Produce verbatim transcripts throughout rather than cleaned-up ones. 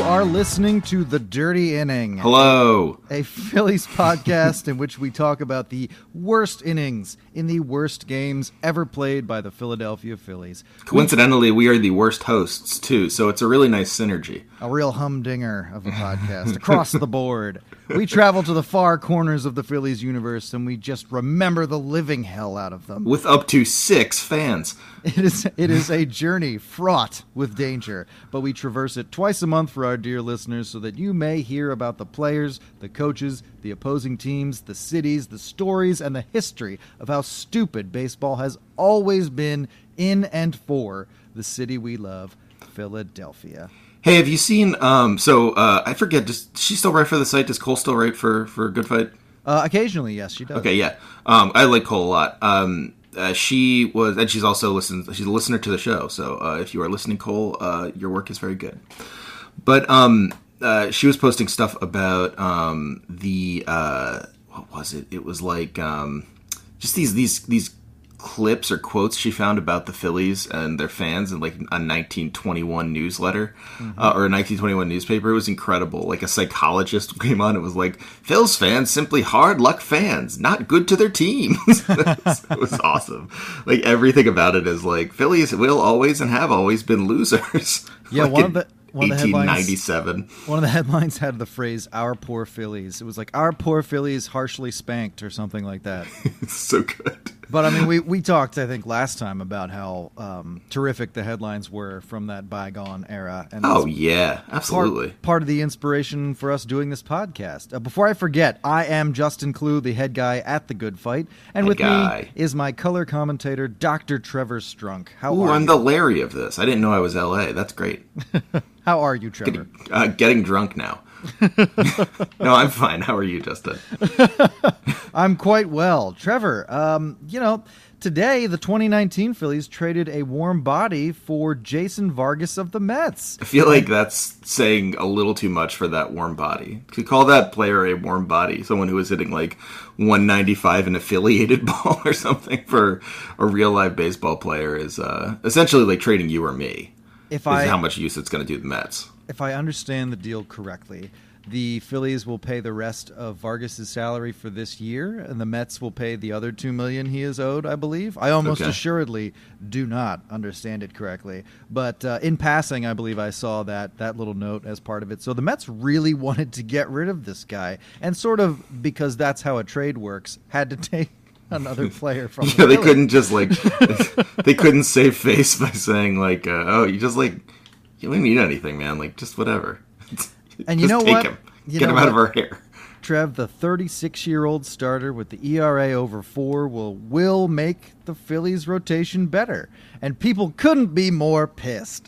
are listening to The Dirty Inning. Hello. A Phillies podcast in which we talk about the worst innings in the worst games ever played by the Philadelphia Phillies. Coincidentally, we are the worst hosts, too, so it's a really nice synergy. A real humdinger of a podcast across the board. We travel to the far corners of the Phillies universe, and we just remember the living hell out of them. With up to six fans. It is it is a journey fraught with danger, but we traverse it twice a month for our dear listeners so that you may hear about the players, the coaches, the opposing teams, the cities, the stories, and the history of how stupid baseball has always been in and for the city we love, Philadelphia. Hey, have you seen, um, so, uh, I forget, does she still write for the site? Does Cole still write for, for Good Fight? Uh, occasionally, yes, she does. Okay, yeah. Um, I like Cole a lot. Um, uh, she was, and she's also listened, she's a listener to the show, so, uh, if you are listening, Cole, uh, your work is very good. But, um, uh, she was posting stuff about, um, the, uh, what was it? It was like, um, just these, these, these clips or quotes she found about the Phillies and their fans in like a nineteen twenty-one newsletter, mm-hmm. uh, or a nineteen twenty-one newspaper. It was incredible. Like a psychologist came on. It was like, Phil's fans simply hard luck fans, not good to their teams. it, was, it was awesome. Like everything about it is like Phillies will always and have always been losers. Yeah, like one of the One of, eighteen ninety-seven. One of the headlines had the phrase, "Our poor Phillies." It was like, "Our poor Phillies harshly spanked," or something like that. It's so good. But, I mean, we, we talked, I think, last time about how um, terrific the headlines were from that bygone era. And oh, yeah, absolutely. Part, part of the inspiration for us doing this podcast. Uh, before I forget, I am Justin Clue, the head guy at The Good Fight. And head with guy. me is my color commentator, Doctor Trevor Strunk. How Ooh, are I'm you? the Larry of this. I didn't know I was L A. That's great. How are you, Trevor? Getting, uh, getting drunk now. No, I'm fine. How are you, Justin? I'm quite well. Trevor, um, you know, today the twenty nineteen Phillies traded a warm body for Jason Vargas of the Mets. I feel like that's saying a little too much for that warm body. To call that player a warm body, someone who is hitting like one ninety-five in affiliated ball or something for a real live baseball player is uh, essentially like trading you or me. If is I, how much use it's going to do the Mets. If I understand the deal correctly, the Phillies will pay the rest of Vargas' salary for this year, and the Mets will pay the other two million dollars he is owed, I believe. I almost okay. assuredly do not understand it correctly. But uh, in passing, I believe I saw that, that little note as part of it. So the Mets really wanted to get rid of this guy, and sort of because that's how a trade works, had to take another player from yeah, the they Phillies. couldn't just like they couldn't save face by saying like, uh, oh, you just like you don't need anything, man. Like just whatever. And you just know take what? Him. You Get know him out what? of our hair. Trev, the thirty-six-year-old starter with the E R A over four will will make the Phillies rotation better, and people couldn't be more pissed.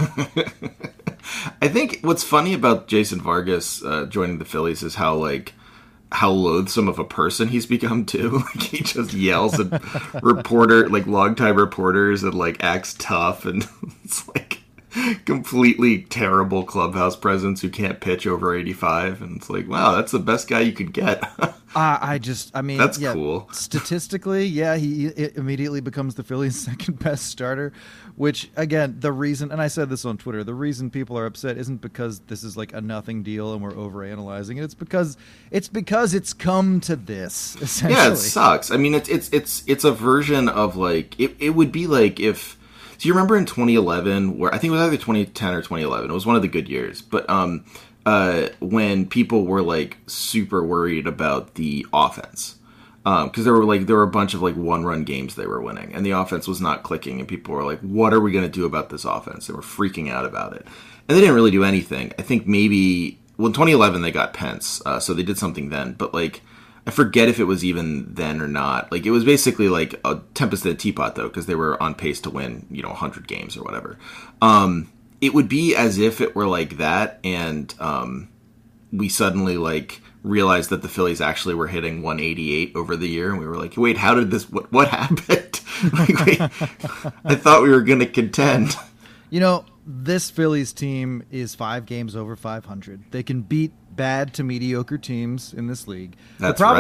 I think what's funny about Jason Vargas uh, joining the Phillies is how like. how loathsome of a person he's become too. Like he just yells at reporter, like longtime reporters, and like acts tough, and it's like completely terrible clubhouse presence who can't pitch over eighty-five. And it's like, wow, that's the best guy you could get. uh, I just, I mean, that's yeah, cool. Statistically, yeah, he it immediately becomes the Phillies' second best starter. Which, again, the reason, and I said this on Twitter, the reason people are upset isn't because this is like a nothing deal and we're overanalyzing it. It's because it's because it's come to this, essentially. Yeah, it sucks. I mean, it's it's it's it's a version of like it. It would be like if. So you remember in twenty eleven, where I think it was either twenty ten or twenty eleven. It was one of the good years, but um, uh, when people were like super worried about the offense. Because um, there were like there were a bunch of like one run games they were winning, and the offense was not clicking, and people were like, "What are we going to do about this offense?" They were freaking out about it, and they didn't really do anything. I think maybe well, in twenty eleven they got Pence, uh, so they did something then. But like, I forget if it was even then or not. Like, it was basically like a tempest in a teapot, though, because they were on pace to win, you know, one hundred games or whatever. Um, it would be as if it were like that, and um, we suddenly like. realized that the Phillies actually were hitting one eighty-eight over the year, and we were like, wait, how did this, what, what happened? Like, wait, I thought we were going to contend. You know, this Phillies team is five games over five hundred. They can beat bad to mediocre teams in this league. That's the problem, right.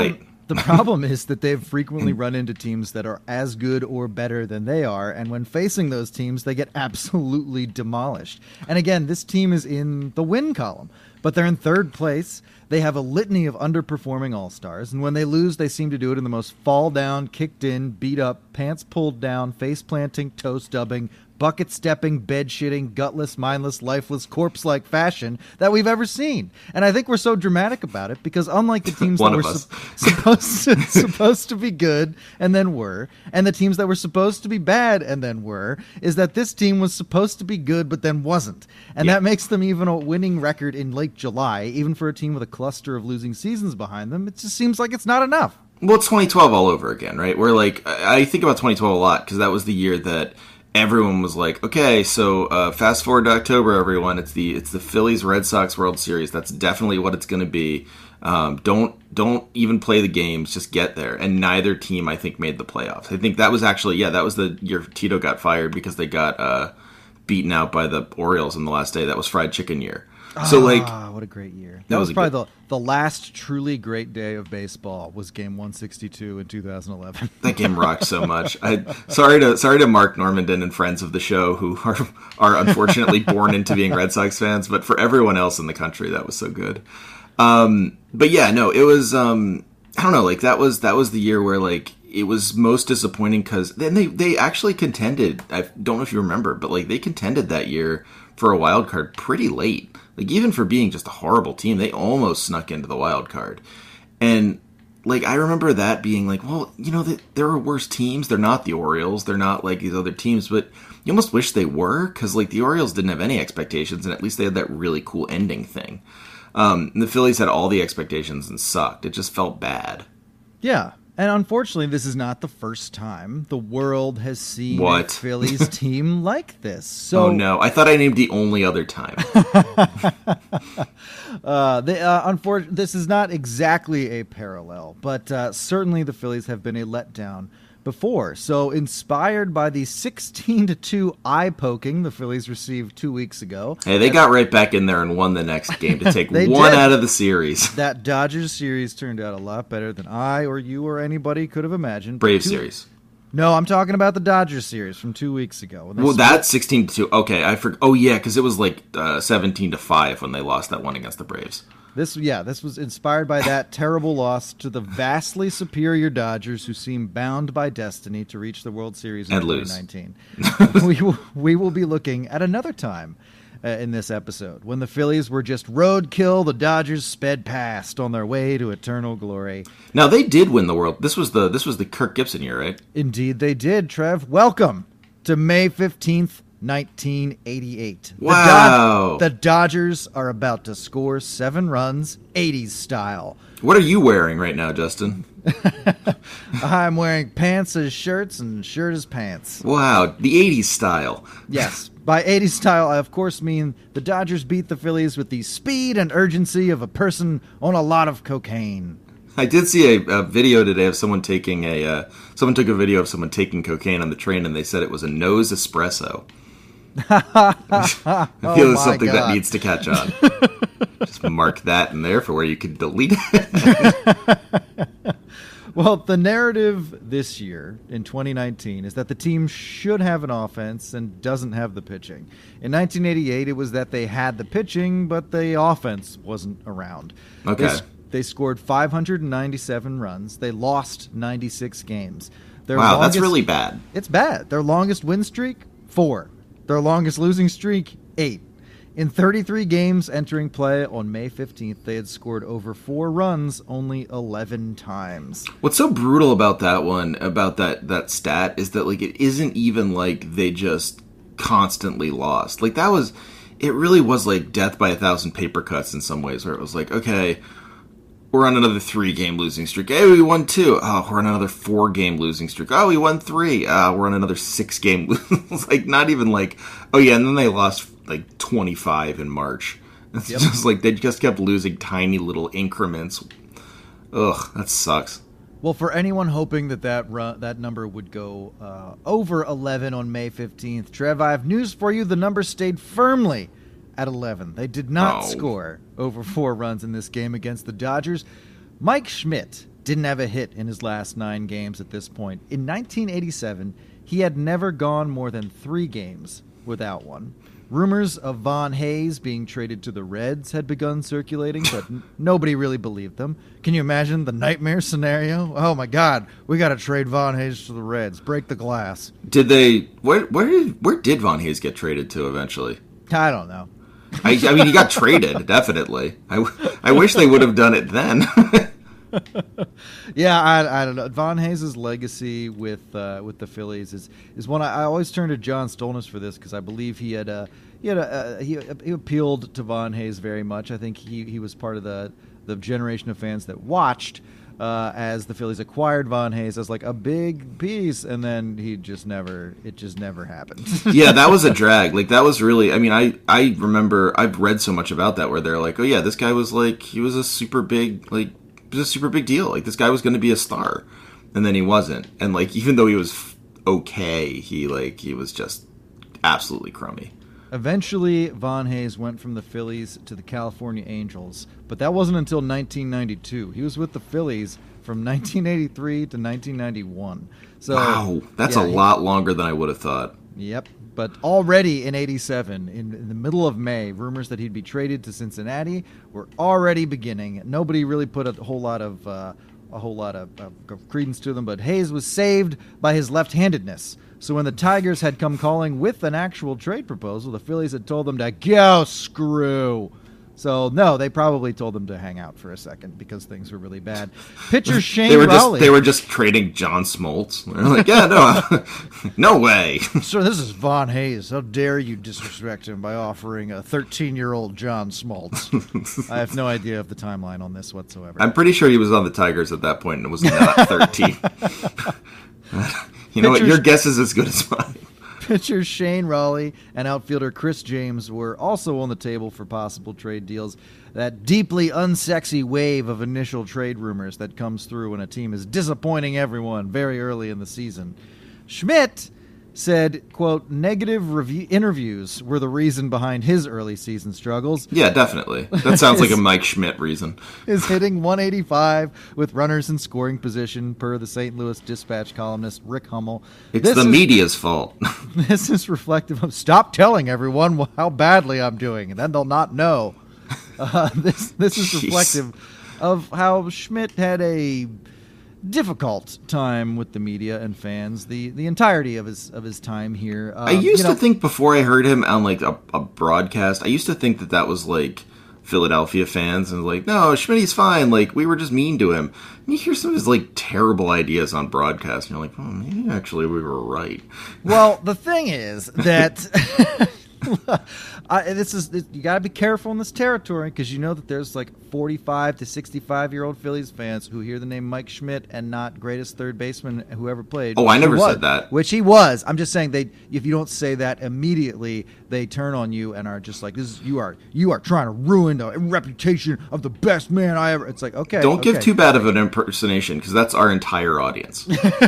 The problem is that they've frequently run into teams that are as good or better than they are, and when facing those teams, they get absolutely demolished. And again, this team is in the win column, but they're in third place. They have a litany of underperforming all-stars, and when they lose, they seem to do it in the most fall-down, kicked-in, beat-up, pants-pulled-down, face-planting, toe-stubbing, bucket-stepping, bed-shitting, gutless, mindless, lifeless, corpse-like fashion that we've ever seen. And I think we're so dramatic about it because unlike the teams that were su- supposed to, supposed to be good and then were, and the teams that were supposed to be bad and then were, is that this team was supposed to be good but then wasn't. And yeah. that makes them even a winning record in late July, even for a team with a cluster of losing seasons behind them. It just seems like it's not enough. Well, it's twenty twelve all over again, right? We're like, I think about twenty twelve a lot because that was the year that everyone was like, okay, so uh, fast forward to October, everyone. It's the it's the Phillies Red Sox World Series. That's definitely what it's going to be. Um, don't don't even play the games. Just get there. And neither team, I think, made the playoffs. I think that was actually yeah, that was the year Tito got fired because they got uh, beaten out by the Orioles in the last day. That was fried chicken year. So like, ah, what a great year! That, that was, was probably good... the the last truly great day of baseball. Was Game one sixty-two in two thousand eleven. That game rocked so much. I sorry to sorry to Mark Normandin and friends of the show who are are unfortunately born into being Red Sox fans, but for everyone else in the country, that was so good. Um, but yeah, no, it was. Um, I don't know, like that was that was the year where like it was most disappointing because then they they actually contended. I don't know if you remember, but like they contended that year for a wild card pretty late. Like, even for being just a horrible team, they almost snuck into the wild card. And, like, I remember that being like, well, you know, they, there are worse teams. They're not the Orioles. They're not, like, these other teams. But you almost wish they were, because, like, the Orioles didn't have any expectations, and at least they had that really cool ending thing. Um, and the Phillies had all the expectations and sucked. It just felt bad. Yeah. And unfortunately, this is not the first time the world has seen what? a Phillies team like this. So, oh, no. I thought I named the only other time. uh, they, uh, unfor- this is not exactly a parallel, but uh, certainly the Phillies have been a letdown before. So inspired by the sixteen to two eye poking the Phillies received two weeks ago. Hey, they got right back in there and won the next game to take one did. out of the series. That Dodgers series turned out a lot better than I or you or anybody could have imagined. Brave two- series. No, I'm talking about the Dodgers series from two weeks ago. Well, that's sixteen to two. Okay, I forgot. Oh, yeah, because it was like uh, seventeen to five when they lost that one against the Braves. This, yeah, this was inspired by that terrible loss to the vastly superior Dodgers, who seem bound by destiny to reach the World Series in and twenty nineteen. we will we will be looking at another time uh, in this episode when the Phillies were just roadkill. The Dodgers sped past on their way to eternal glory. Now they did win the world. This was the this was the Kirk Gibson year, right? Indeed, they did. Trev, welcome to May fifteenth. nineteen eighty-eight. Wow. The, Dod- the Dodgers are about to score seven runs, eighties style. What are you wearing right now, Justin? I'm wearing pants as shirts and shirt as pants. Wow, the eighties style. Yes. By eighties style, I of course mean the Dodgers beat the Phillies with the speed and urgency of a person on a lot of cocaine. I did see a, a video today of someone taking a... Uh, someone took a video of someone taking cocaine on the train, and they said it was a nose espresso. I feel oh it's something God. that needs to catch on. Just mark that in there for where you can delete it. Well, the narrative this year, in twenty nineteen, is that the team should have an offense and doesn't have the pitching. In nineteen eighty-eight, it was that they had the pitching, but the offense wasn't around. Okay. They, they scored five hundred ninety-seven runs. They lost ninety-six games. Their wow, longest, that's really bad. It's bad. Their longest win streak, four. Their longest losing streak, eight. In thirty-three games entering play on May fifteenth, they had scored over four runs only eleven times. What's so brutal about that one, about that, that stat, is that like it isn't even like they just constantly lost. Like that was, it really was like death by a thousand paper cuts in some ways, where it was like, okay, we're on another three-game losing streak. Hey, we won two. Oh, we're on another four-game losing streak. Oh, we won three. Uh, we're on another six-game losing. Like, not even like, oh, yeah, and then they lost, like, twenty-five in March. It's yep. just like they just kept losing tiny little increments. Ugh, that sucks. Well, for anyone hoping that that, run, that number would go uh, over eleven on May fifteenth, Trev, I have news for you. The number stayed firmly at eleven. They did not oh. score over four runs in this game against the Dodgers. Mike Schmidt didn't have a hit in his last nine games at this point. In nineteen eighty-seven, he had never gone more than three games without one. Rumors of Von Hayes being traded to the Reds had begun circulating, but n- nobody really believed them. Can you imagine the nightmare scenario? Oh my God, we got to trade Von Hayes to the Reds. Break the glass. Did they? Where where did where did Von Hayes get traded to eventually? I don't know. I, I mean, he got traded, definitely. I, I wish they would have done it then. yeah, I, I don't know. Von Hayes' legacy with uh, with the Phillies is is one I, I always turn to John Stolnis for this because I believe he had a he had a, uh, he, he appealed to Von Hayes very much. I think he, he was part of the the generation of fans that watched uh, as the Phillies acquired Von Hayes as like a big piece, and then he just never it just never happened. Yeah, that was a drag. Like that was really. I mean, I I remember I've read so much about that where they're like, oh yeah, this guy was like he was a super big like. It was a super big deal. Like, this guy was going to be a star, and then he wasn't. And, like, even though he was f- okay, he, like, he was just absolutely crummy. Eventually, Von Hayes went from the Phillies to the California Angels, but that wasn't until nineteen ninety-two. He was with the Phillies from nineteen eighty-three to nineteen ninety-one. So, wow, that's yeah, a he, lot longer than I would have thought. Yep. But already in eighty-seven, in, in the middle of May, rumors that he'd be traded to Cincinnati were already beginning. Nobody really put a whole lot of uh, a whole lot of, of credence to them, but Hayes was saved by his left-handedness. So when the Tigers had come calling with an actual trade proposal, the Phillies had told them to go screw. So, no, they probably told them to hang out for a second because things were really bad. Pitcher Shane they were Rowley. Just, they were just trading John Smoltz. They're like, yeah, no, no way. Sir, this is Von Hayes. How dare you disrespect him by offering a thirteen-year-old John Smoltz? I have no idea of the timeline on this whatsoever. I'm pretty sure he was on the Tigers at that point and was not thirteen. You know Pitchers, what? Your guess is as good as mine. Pitcher Shane Rowley and outfielder Chris James were also on the table for possible trade deals. That deeply unsexy wave of initial trade rumors that comes through when a team is disappointing everyone very early in the season. Schmidt said, quote, negative review- interviews were the reason behind his early season struggles. Yeah, definitely. That sounds like a Mike Schmidt reason. Is hitting one eighty-five with runners in scoring position, per the Saint Louis Dispatch columnist Rick Hummel. It's this the is, media's fault. This is reflective of, stop telling everyone how badly I'm doing, and then they'll not know. Uh, this, this is reflective of how Schmidt had a difficult time with the media and fans the the entirety of his of his time here. Um, I used you know, to think before I heard him on like a, a broadcast, I used to think that that was like Philadelphia fans and like, no, Schmitty's fine. Like we were just mean to him. And you hear some of his like terrible ideas on broadcast, and you're like, oh, maybe actually we were right. Well, the thing is that. I, this is this, you got to be careful in this territory because you know that there's like forty-five to sixty-five year old Phillies fans who hear the name Mike Schmidt and not greatest third baseman who ever played. Oh, I never was, said that. Which he was. I'm just saying they if you don't say that immediately, they turn on you and are just like, this is you are you are trying to ruin the reputation of the best man I ever. It's like, okay, don't okay. give too bad of an impersonation because that's our entire audience.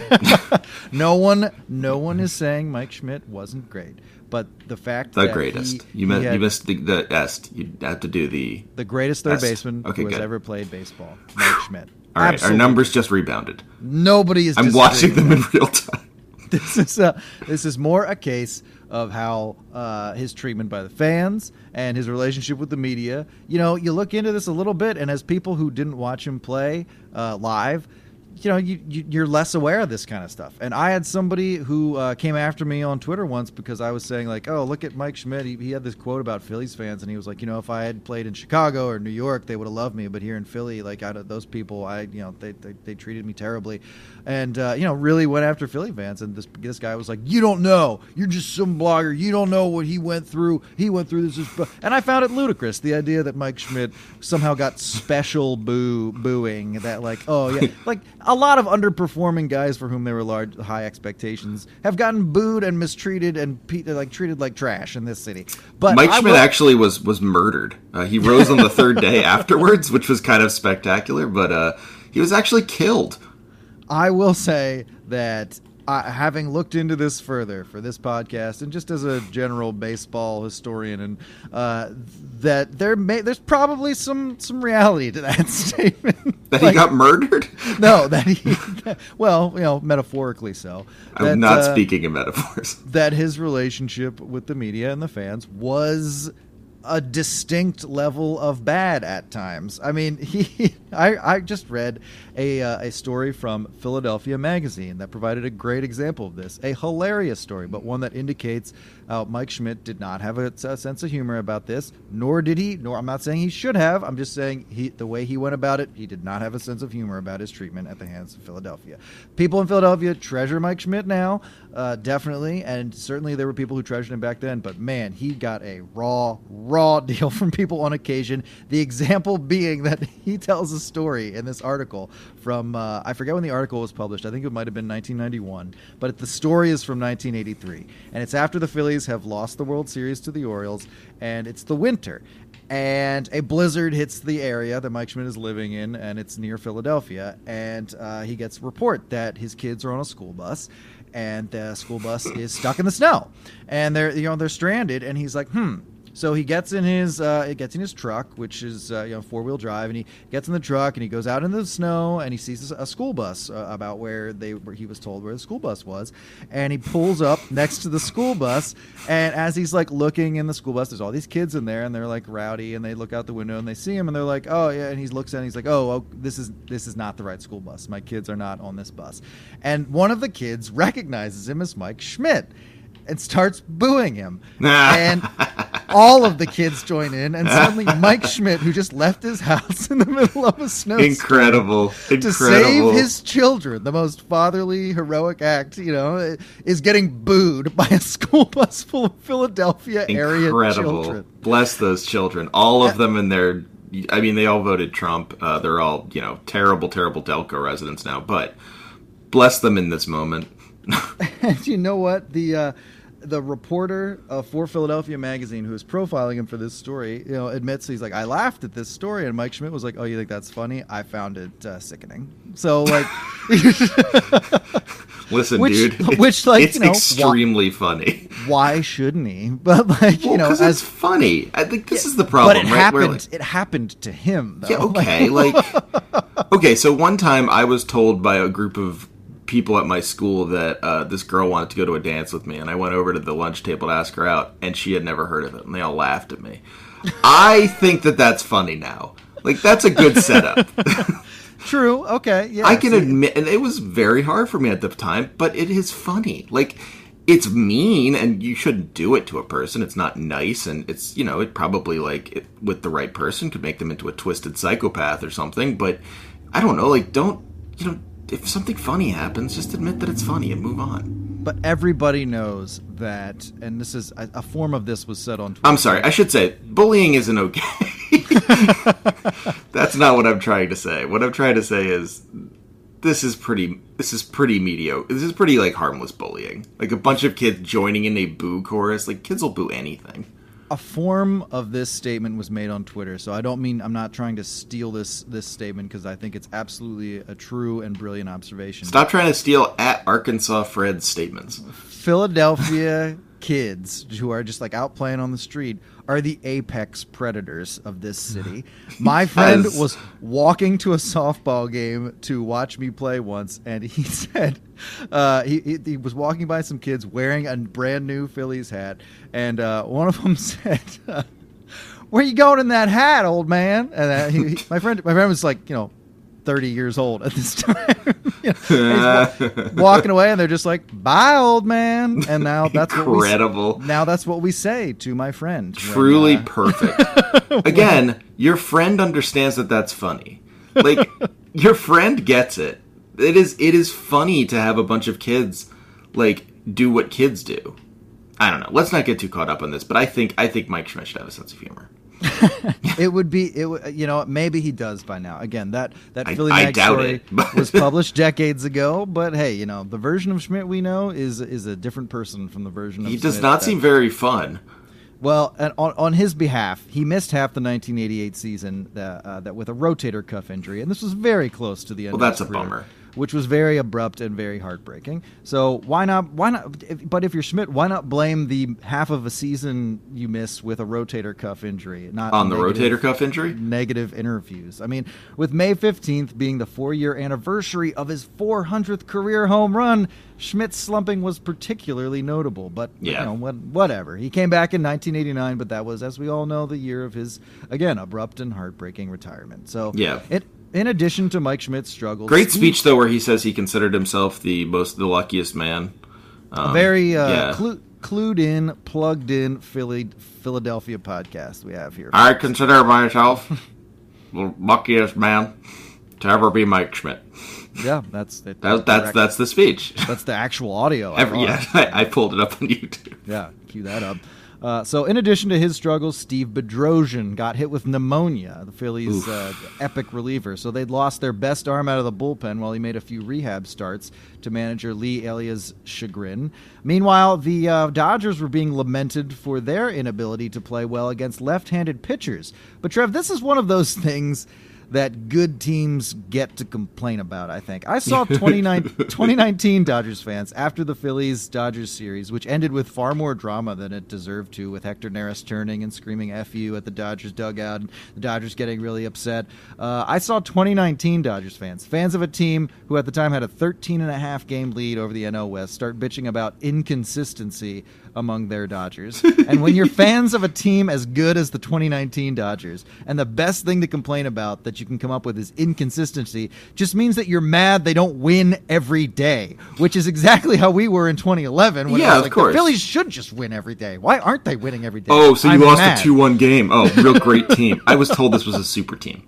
no one, no one is saying Mike Schmidt wasn't great. But the fact the that greatest he, you, meant, he had, you missed the, the est. You have to do the the greatest third est. baseman okay, who has good. ever played baseball, Mike Schmidt. All right, Absolutely. Our numbers just rebounded. Nobody is. I'm watching them in real time. This is a, this is more a case of how uh, his treatment by the fans and his relationship with the media. You know, you look into this a little bit, and as people who didn't watch him play uh, live. You know, you, you, you're less aware of this kind of stuff. And I had somebody who uh, came after me on Twitter once because I was saying, like, oh, look at Mike Schmidt. He, he had this quote about Phillies fans, and he was like, you know, if I had played in Chicago or New York, they would have loved me. But here in Philly, like, out of those people, I, you know, they they, they treated me terribly. And, uh, you know, really went after Philly fans. And this this guy was like, you don't know. You're just some blogger. You don't know what he went through. He went through this. And I found it ludicrous, the idea that Mike Schmidt somehow got special boo booing. That, like, oh, yeah. Like, a lot of underperforming guys for whom there were large, high expectations have gotten booed and mistreated and pe- like treated like trash in this city. But Mike I Schmidt will- actually was was murdered. Uh, he rose on the third day afterwards, which was kind of spectacular. But uh, he was actually killed. I will say that uh, having looked into this further for this podcast and just as a general baseball historian, and uh, that there may there's probably some some reality to that statement. That like, he got murdered? No, that he, well, you know, metaphorically so. I'm that, not uh, speaking in metaphors. That his relationship with the media and the fans was a distinct level of bad at times. I mean, he. I, I just read a uh, a story from Philadelphia Magazine that provided a great example of this. A hilarious story, but one that indicates uh, Mike Schmidt did not have a, a sense of humor about this, nor did he. Nor I'm not saying he should have. I'm just saying he the way he went about it, he did not have a sense of humor about his treatment at the hands of Philadelphia. People in Philadelphia treasure Mike Schmidt now, uh, definitely, and certainly there were people who treasured him back then. But man, he got a raw, raw deal from people on occasion. The example being that he tells a story in this article from uh, I forget when the article was published. I think it might have been nineteen ninety-one, but the story is from nineteen eighty-three, and it's after the Phillies have lost the World Series to the Orioles, and it's the winter, and a blizzard hits the area that Mike Schmidt is living in, and it's near Philadelphia, and uh, he gets a report that his kids are on a school bus, and the school bus is stuck in the snow, and they're you know they're stranded, and he's like, hmm. So he gets in his uh, he gets in his truck, which is uh, you know four wheel drive, and he gets in the truck and he goes out into the snow and he sees a school bus uh, about where they where he was told where the school bus was, and he pulls up next to the school bus, and as he's like looking in the school bus, there's all these kids in there and they're like rowdy, and they look out the window and they see him and they're like, oh yeah, and he looks at it and he's like, oh, oh this is this is not the right school bus. My kids are not on this bus, and one of the kids recognizes him as Mike Schmidt and starts booing him. And all of the kids join in, and suddenly Mike Schmidt, who just left his house in the middle of a snowstorm, incredible, to incredible. save his children, the most fatherly, heroic act, you know, is getting booed by a school bus full of Philadelphia area incredible. children. Bless those children. All of them in their, I mean, they all voted Trump. Uh, they're all, you know, terrible, terrible Delco residents now, but bless them in this moment. And you know what? The uh, the reporter uh, for Philadelphia Magazine who was profiling him for this story, you know, admits he's like, I laughed at this story, and Mike Schmidt was like, oh, you think that's funny? I found it uh, sickening. So like, listen, which, dude, it's, which like it's you know, extremely why, funny. Why shouldn't he? But like well, you know, as as it's funny, I think this yeah, is the problem. But it right? happened. Like, it happened to him. Though. Yeah. Okay. like, okay. So one time I was told by a group of people at my school that uh, this girl wanted to go to a dance with me, and I went over to the lunch table to ask her out, and she had never heard of it, and they all laughed at me. I think that that's funny now. Like, that's a good setup. True. Okay. Yeah. I can see. admit, and it was very hard for me at the time, but it is funny. Like, it's mean, and you shouldn't do it to a person. It's not nice, and it's, you know, it probably, like, it, with the right person, could make them into a twisted psychopath or something, but I don't know, like, don't, you know, if something funny happens, just admit that it's funny and move on. But everybody knows that, and this is a, a form of this was said on Twitter. I'm sorry, I should say bullying isn't okay. That's not what I'm trying to say. What I'm trying to say is this is pretty. This is pretty mediocre. This is pretty like harmless bullying. Like a bunch of kids joining in a boo chorus. Like kids will boo anything. A form of this statement was made on Twitter, so I don't mean I'm not trying to steal this this statement because I think it's absolutely a true and brilliant observation. Stop trying to steal at Arkansas Fred's statements. Philadelphia kids who are just like out playing on the street are the apex predators of this city. My friend Yes. was walking to a softball game to watch me play once, and he said uh, he, he he was walking by some kids wearing a brand new Phillies hat, and uh, one of them said, uh, "Where you going in that hat, old man?" And uh, he, he, my friend my friend was like, you know, thirty years old at this time. You know, he's wa- walking away, and they're just like, "Bye, old man." And now that's Incredible. what we now that's what we say to my friend. Truly when, uh, perfect. Again, your friend understands that that's funny. Like your friend gets it. It is it is funny to have a bunch of kids like do what kids do. I don't know. Let's not get too caught up on this, but I think I think Mike Schmidt should have a sense of humor. It would be it would, you know, maybe he does by now. Again, that that I, Philly I Mag doubt story it. was published decades ago, but hey, you know, the version of Schmidt we know is is a different person from the version of He Schmidt does not that, seem very fun. Well, and on, on his behalf, he missed half the nineteen eighty-eight season uh, uh, that with a rotator cuff injury, and this was very close to the end. Well, of that's his a career. bummer. which was very abrupt and very heartbreaking. So why not? Why not? If, but if you're Schmidt, why not blame the half of a season you miss with a rotator cuff injury? Not on the negative, rotator cuff injury. Negative interviews. I mean, with May fifteenth being the four-year anniversary of his four hundredth career home run, Schmidt's slumping was particularly notable. But yeah. you know, what, whatever. He came back in nineteen eighty-nine, but that was, as we all know, the year of his again abrupt and heartbreaking retirement. So yeah, it. In addition to Mike Schmidt's struggles, great speech though, where he says he considered himself the most, the luckiest man. Um, very uh, yeah. clu- clued in, plugged in Philly, Philadelphia podcast we have here. I consider myself the luckiest man to ever be Mike Schmidt. Yeah, that's it, that, that's direct, that's the speech. That's the actual audio. Every, yeah, I, I pulled it up on YouTube. Yeah, cue that up. Uh, so, in addition to his struggles, Steve Bedrosian got hit with pneumonia, the Phillies' uh, epic reliever. So, they'd lost their best arm out of the bullpen while he made a few rehab starts to manager Lee Elia's chagrin. Meanwhile, the uh, Dodgers were being lamented for their inability to play well against left-handed pitchers. But, Trev, this is one of those things that good teams get to complain about, I think. I saw twenty nineteen Dodgers fans after the Phillies-Dodgers series, which ended with far more drama than it deserved to, with Hector Neris turning and screaming F you at the Dodgers dugout, and the Dodgers getting really upset. Uh, I saw twenty nineteen Dodgers fans, fans of a team who at the time had a thirteen and a half game lead over the N L West, start bitching about inconsistency among their Dodgers. And when you're fans of a team as good as the twenty nineteen Dodgers, and the best thing to complain about that you can come up with is inconsistency, just means that you're mad they don't win every day, which is exactly how we were in twenty eleven. When yeah, I was of like, course. The Phillies should just win every day. Why aren't they winning every day? Oh, so you I'm lost mad. a two one game. Oh, real great team. I was told this was a super team.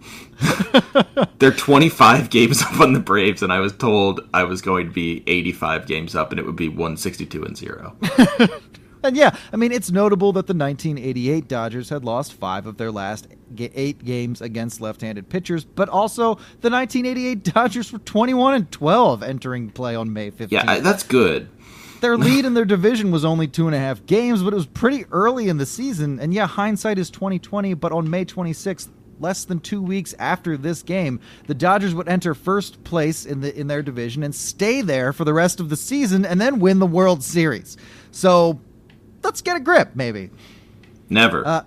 They're twenty-five games up on the Braves, and I was told I was going to be eighty-five games up, and it would be one sixty-two and zero. And yeah, I mean, it's notable that the nineteen eighty-eight Dodgers had lost five of their last ga- eight games against left-handed pitchers, but also the nineteen eighty-eight Dodgers were twenty-one and twelve entering play on May fifteenth. Yeah, that's good. Their lead in their division was only two and a half games, but it was pretty early in the season. And yeah, hindsight is twenty twenty, but on May twenty-sixth, less than two weeks after this game, the Dodgers would enter first place in the in their division and stay there for the rest of the season and then win the World Series. So let's get a grip, maybe. Never. Uh,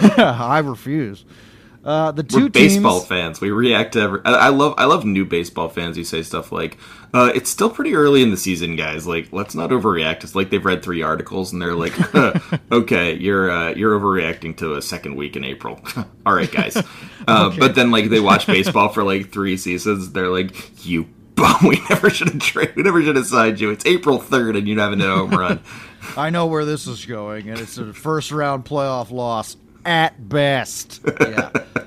I refuse. Uh, the two We're baseball teams, fans. We react to every. I, I love. I love new baseball fans who say stuff like, uh, "It's still pretty early in the season, guys. Like, let's not overreact." It's like they've read three articles and they're like, "Okay, you're uh, you're overreacting to a second week in April." All right, guys. Uh, okay. But then, like, they watch baseball for like three seasons. They're like, "You bum. We never should have traded. We never should have signed you. It's April third, and you haven't hit a home run." I know where this is going, and it's a first round playoff loss at best. Yeah.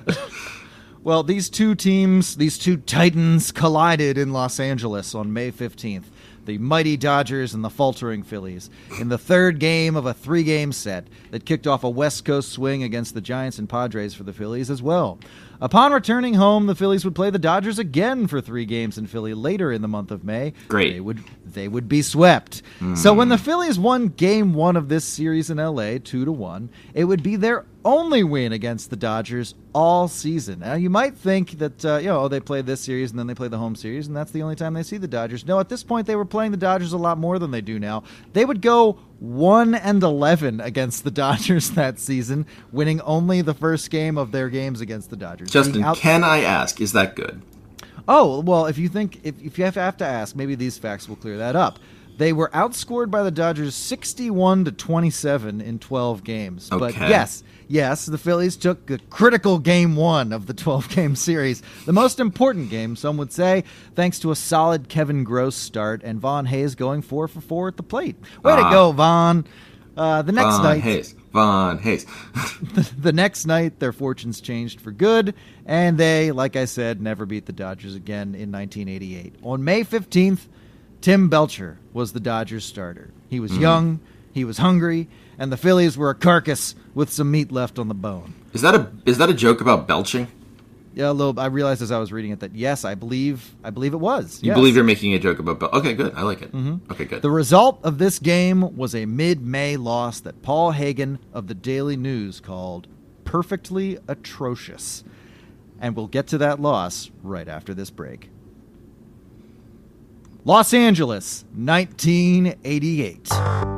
Well, these two teams, these two titans collided in Los Angeles on May fifteenth. The mighty Dodgers and the faltering Phillies, in the third game of a three-game set that kicked off a West Coast swing against the Giants and Padres for the Phillies as well. Upon returning home, the Phillies would play the Dodgers again for three games in Philly later in the month of May. Great. They would they would be swept. Mm. So when the Phillies won game one of this series in L A, two to one, it would be their only win against the Dodgers all season. Now, you might think that, uh, you know, they play this series and then they play the home series, and that's the only time they see the Dodgers. No, at this point, they were playing the Dodgers a lot more than they do now. They would go one and eleven against the Dodgers that season, winning only the first game of their games against the Dodgers. Justin, out- can I ask, is that good? Oh, well, if you think, if, if you have to, have to ask, maybe these facts will clear that up. They were outscored by the Dodgers sixty-one to twenty-seven in twelve games. Okay. But yes, yes, the Phillies took a critical game one of the twelve-game series. The most important game, some would say, thanks to a solid Kevin Gross start and Von Hayes going four for four at the plate. Way uh, to go, Von. Uh, the next Von night, Hayes. Von Hayes. the, the next night, their fortunes changed for good, and they, like I said, never beat the Dodgers again in nineteen eighty-eight. On May fifteenth, Tim Belcher was the Dodgers starter. He was mm. young, he was hungry, and the Phillies were a carcass with some meat left on the bone. Is that a is that a joke about belching? Yeah, a little. I realized as I was reading it that yes, I believe I believe it was. You yes. believe you're making a joke about belching? Okay, good. I like it. Mm-hmm. Okay, good. The result of this game was a mid-May loss that Paul Hagen of the Daily News called perfectly atrocious. And we'll get to that loss right after this break. Los Angeles, nineteen eighty-eight.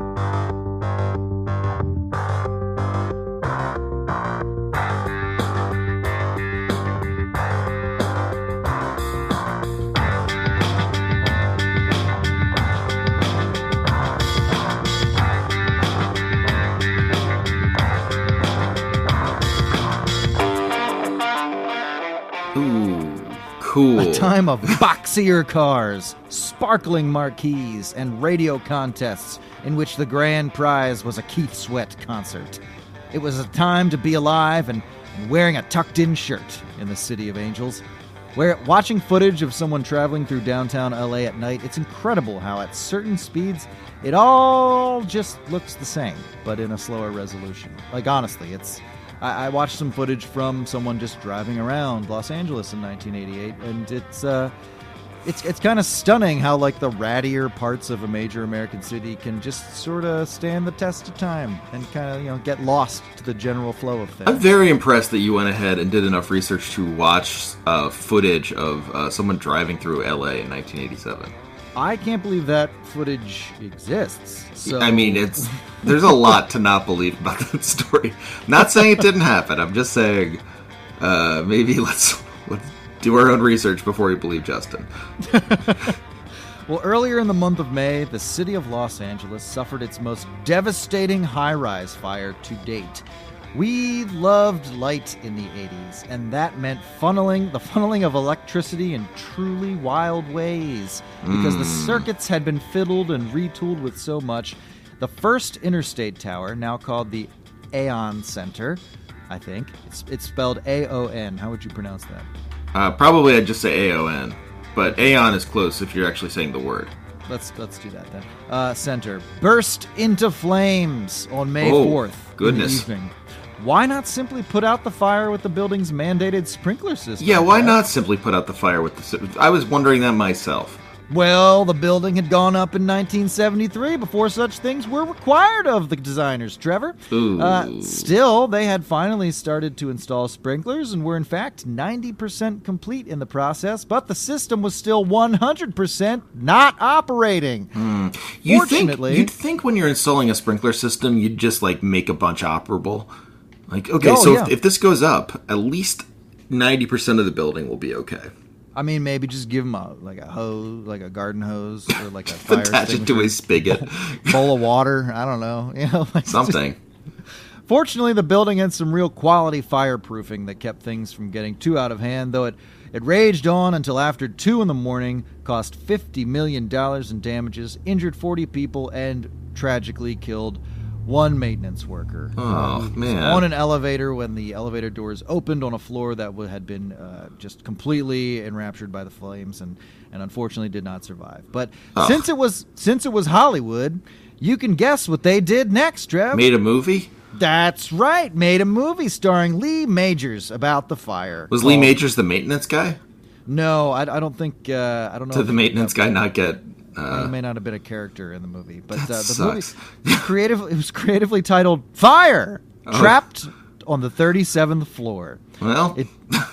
Cool. A time of boxier cars, sparkling marquees, and radio contests in which the grand prize was a Keith Sweat concert. It was a time to be alive and, and wearing a tucked-in shirt in the City of Angels. Where watching footage of someone traveling through downtown L A at night, it's incredible how at certain speeds it all just looks the same, but in a slower resolution. Like, honestly, it's... I watched some footage from someone just driving around Los Angeles in nineteen eighty-eight, and it's uh, it's it's kind of stunning how like the rattier parts of a major American city can just sort of stand the test of time and kind of you know get lost to the general flow of things. I'm very impressed that you went ahead and did enough research to watch uh, footage of uh, someone driving through L A in nineteen eighty-seven. I can't believe that footage exists. So. I mean, it's there's a lot to not believe about that story. Not saying it didn't happen. I'm just saying uh, maybe let's let's do our own research before we believe Justin. Well, earlier in the month of May, the city of Los Angeles suffered its most devastating high-rise fire to date. We loved light in the eighties, and that meant funneling the funneling of electricity in truly wild ways. Because mm. the circuits had been fiddled and retooled with so much, the first interstate tower, now called the Aon Center, I think, it's, it's spelled A O N. How would you pronounce that? Uh, probably I'd just say A O N, but Aon is close if you're actually saying the word. Let's let's do that then. Uh, center burst into flames on May fourth. Goodness. In the evening. Why not simply put out the fire with the building's mandated sprinkler system? Yeah, why not simply put out the fire with the... I was wondering that myself. Well, the building had gone up in nineteen seventy-three before such things were required of the designers, Trevor. Ooh. Uh, still, they had finally started to install sprinklers and were in fact ninety percent complete in the process, but the system was still one hundred percent not operating. Hmm. You Fortunately... Think, you'd think when you're installing a sprinkler system, you'd just, like, make a bunch operable. Like, okay, oh, so yeah. if, if this goes up, at least ninety percent of the building will be okay. I mean, maybe just give them a, like a hose, like a garden hose, or like a fire Attach it to a spigot. Bowl of water, I don't know. You know like Something. Just... Fortunately, the building had some real quality fireproofing that kept things from getting too out of hand, though it, it raged on until after two in the morning, cost fifty million dollars in damages, injured forty people, and tragically killed one maintenance worker. Oh, man. On an elevator when the elevator doors opened on a floor that had been uh, just completely enraptured by the flames and, and unfortunately did not survive. But oh. since it was since it was Hollywood, you can guess what they did next, Trev. Made a movie? That's right. Made a movie starring Lee Majors about the fire. Was called... Lee Majors the maintenance guy? No, I, I don't think... Uh, I don't know. Did the maintenance guy not get... Uh, he may not have been a character in the movie, but that uh, the sucks. movie creative, it was creatively titled "Fire: oh. Trapped on the thirty-seventh Floor." Well, it,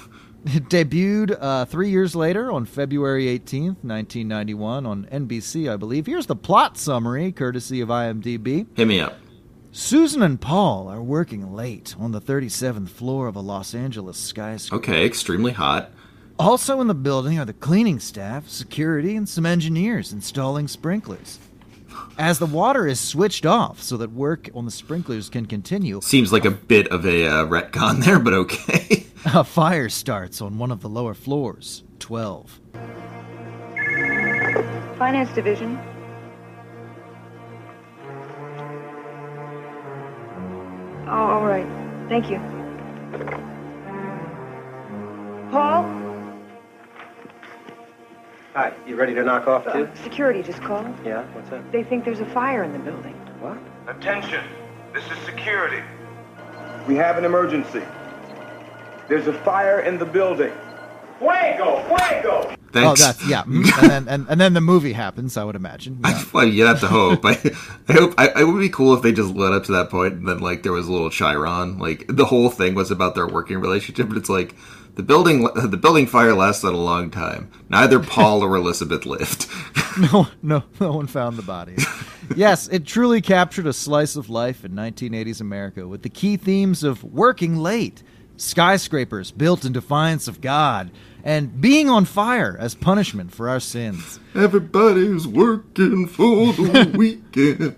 it debuted uh, three years later on February eighteenth, nineteen ninety-one, on N B C, I believe. Here's the plot summary, courtesy of I M D B. Hit me up. Susan and Paul are working late on the thirty-seventh floor of a Los Angeles skyscraper. Okay, extremely hot. Also in the building are the cleaning staff, security, and some engineers installing sprinklers. As the water is switched off so that work on the sprinklers can continue... Seems like a bit of a uh, retcon there, but okay. A fire starts on one of the lower floors, twelve. Finance Division. Oh, all right. Thank you. Paul? Hi, you ready to knock off, too? Uh, security just called. Yeah, what's that? They think there's a fire in the building. What? Attention, this is security. We have an emergency. There's a fire in the building. Fuego! Fuego! Thanks. Oh, that's, yeah. and, then, and, and then the movie happens, I would imagine. Yeah. I, well, you have to hope. I, I hope I, it would be cool if they just led up to that point and then, like, there was a little Chiron. Like, the whole thing was about their working relationship, but it's like, the building the building fire lasted a long time. Neither Paul or Elizabeth lived. No, no, no one found the bodies. Yes, it truly captured a slice of life in nineteen eighties America with the key themes of working late, skyscrapers built in defiance of God, and being on fire as punishment for our sins. Everybody's working for the weekend.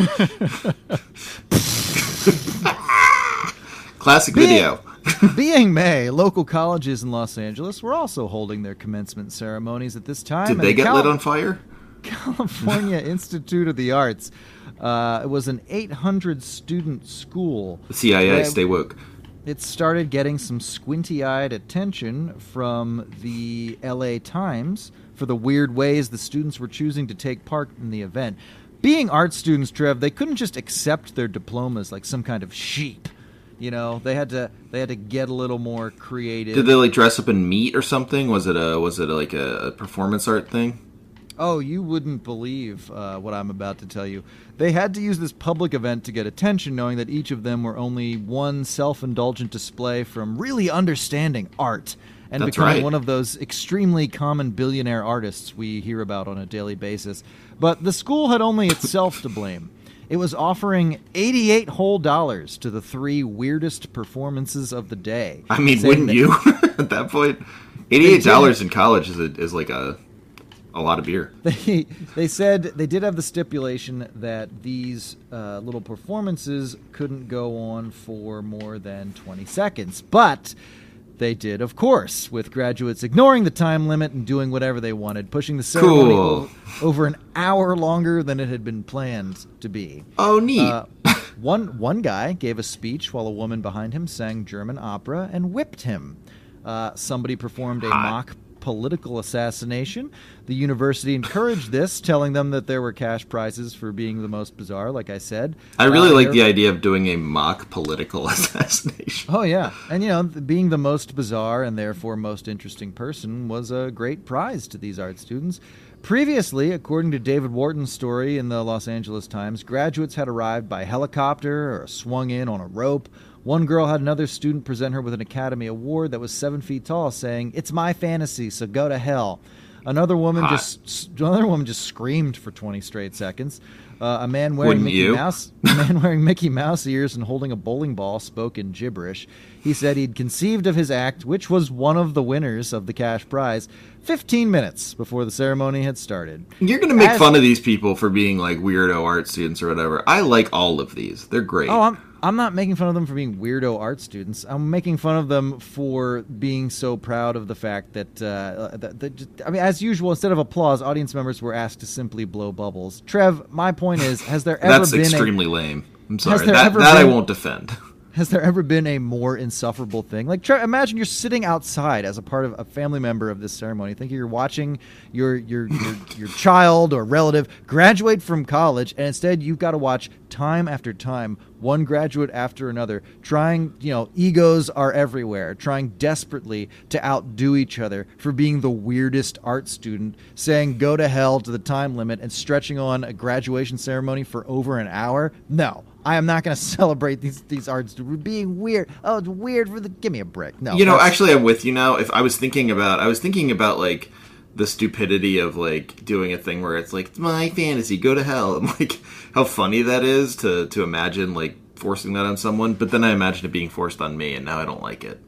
Classic Being- video. Being May, local colleges in Los Angeles were also holding their commencement ceremonies at this time. Did and they the get Cal- lit on fire? California Institute of the Arts. Uh, it was an eight hundred student school. The C I A, where stay woke. It started getting some squinty-eyed attention from the L A Times for the weird ways the students were choosing to take part in the event. Being art students, Trev, they couldn't just accept their diplomas like some kind of sheep. You know, they had to they had to get a little more creative. Did they like dress up in meat or something? Was it a was it like a performance art thing? Oh, you wouldn't believe uh, what I'm about to tell you. They had to use this public event to get attention, knowing that each of them were only one self-indulgent display from really understanding art and That's becoming right. one of those extremely common billionaire artists we hear about on a daily basis. But the school had only itself to blame. It was offering eighty-eight whole dollars to the three weirdest performances of the day. I mean, saying wouldn't that- you at that point? Eighty-eight dollars in college is a, is like a a lot of beer. They they said they did have the stipulation that these uh, little performances couldn't go on for more than twenty seconds, but they did, of course, with graduates ignoring the time limit and doing whatever they wanted, pushing the ceremony Cool. o- over an hour longer than it had been planned to be. Oh, neat. Uh, one one guy gave a speech while a woman behind him sang German opera and whipped him. Uh, somebody performed a Hot. mock political assassination. The university encouraged this, telling them that there were cash prizes for being the most bizarre, like I said. I really Uh, like there- the idea of doing a mock political assassination. Oh, yeah. And, you know, th- being the most bizarre and therefore most interesting person was a great prize to these art students. Previously, according to David Wharton's story in the Los Angeles Times, graduates had arrived by helicopter or swung in on a rope. One girl had another student present her with an Academy Award that was seven feet tall, saying, "It's my fantasy, so go to hell." Another woman Hot. just another woman just screamed for twenty straight seconds. Uh, a man wearing Wouldn't Mickey you? Mouse a man wearing Mickey Mouse ears and holding a bowling ball spoke in gibberish. He said he'd conceived of his act, which was one of the winners of the cash prize, fifteen minutes before the ceremony had started. You're going to make As- fun of these people for being like weirdo art students or whatever. I like all of these. They're great. Oh, I'm I'm not making fun of them for being weirdo art students. I'm making fun of them for being so proud of the fact that, uh, that, that I mean, as usual, instead of applause, audience members were asked to simply blow bubbles. Trev, my point is, has there ever That's been extremely a, lame. I'm sorry. there That, ever that I been- won't defend. Has there ever been a more insufferable thing? Like, try, imagine you're sitting outside as a part of a family member of this ceremony. Think you're watching your your your, your child or relative graduate from college, and instead you've got to watch time after time, one graduate after another, trying, you know, egos are everywhere, trying desperately to outdo each other for being the weirdest art student, saying go to hell to the time limit and stretching on a graduation ceremony for over an hour. No. I am not going to celebrate these these arts being weird. Oh, it's weird for the. Give me a break. No, You know, that's- actually, I'm with you now. If I was thinking about, I was thinking about like the stupidity of like doing a thing where it's like it's my fantasy, go to hell, and like how funny that is to to imagine like forcing that on someone. But then I imagine it being forced on me, and now I don't like it.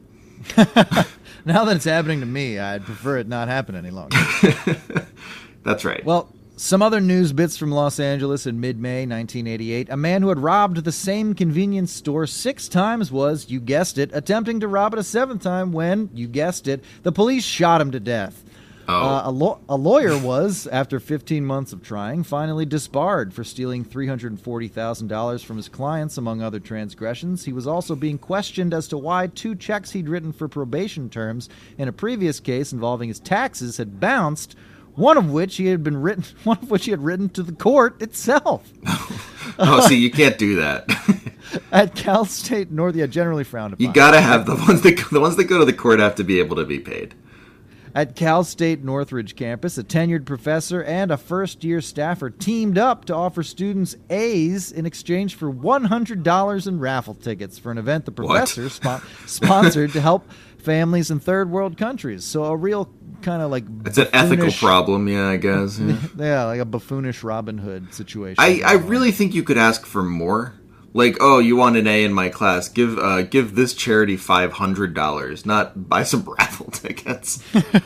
now that it's happening to me, I'd prefer it not happen any longer. That's right. Well, some other news bits from Los Angeles in mid-May nineteen eighty-eight. A man who had robbed the same convenience store six times was, you guessed it, attempting to rob it a seventh time when, you guessed it, the police shot him to death. Oh. Uh, a, law- a lawyer was, after fifteen months of trying, finally disbarred for stealing three hundred forty thousand dollars from his clients, among other transgressions. He was also being questioned as to why two checks he'd written for probation terms in a previous case involving his taxes had bounced, one of which he had been written, one of which he had written to the court itself. Oh, see, you can't do that. At Cal State North, yeah, generally frowned upon. You gotta have the ones that the ones that go to the court have to be able to be paid. At Cal State Northridge campus, a tenured professor and a first-year staffer teamed up to offer students A's in exchange for one hundred dollars in raffle tickets for an event the professor spo- sponsored to help families in third world countries. So a real kind of like it's an ethical problem, yeah, I guess. Yeah, yeah, like a buffoonish Robin Hood situation. I, I really think you could ask for more. Like, oh, you want an A in my class? Give uh, give this charity five hundred dollars, not buy some raffle tickets.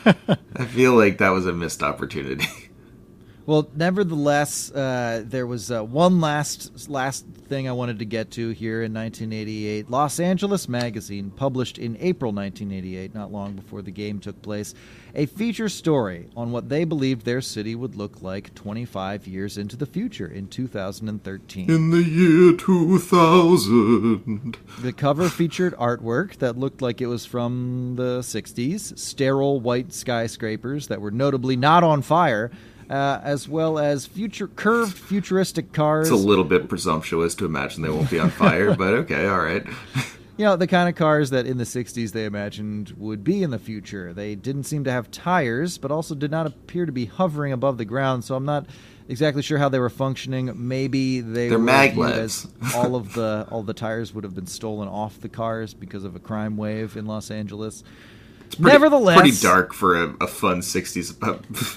I feel like that was a missed opportunity. Well, nevertheless, uh, there was uh, one last last thing I wanted to get to here in nineteen eighty-eight. Los Angeles Magazine published in April nineteen eighty-eight, not long before the game took place, a feature story on what they believed their city would look like twenty-five years into the future in two thousand thirteen. In the year two thousand. The cover featured artwork that looked like it was from the sixties, sterile white skyscrapers that were notably not on fire, Uh, as well as future curved futuristic cars. It's a little bit presumptuous to imagine they won't be on fire, but okay, all right. You know, the kind of cars that in the sixties they imagined would be in the future. They didn't seem to have tires, but also did not appear to be hovering above the ground, so I'm not exactly sure how they were functioning. Maybe they They're were maglevs. all of the all the tires would have been stolen off the cars because of a crime wave in Los Angeles. Pretty, Nevertheless, pretty dark for a, a fun sixties uh,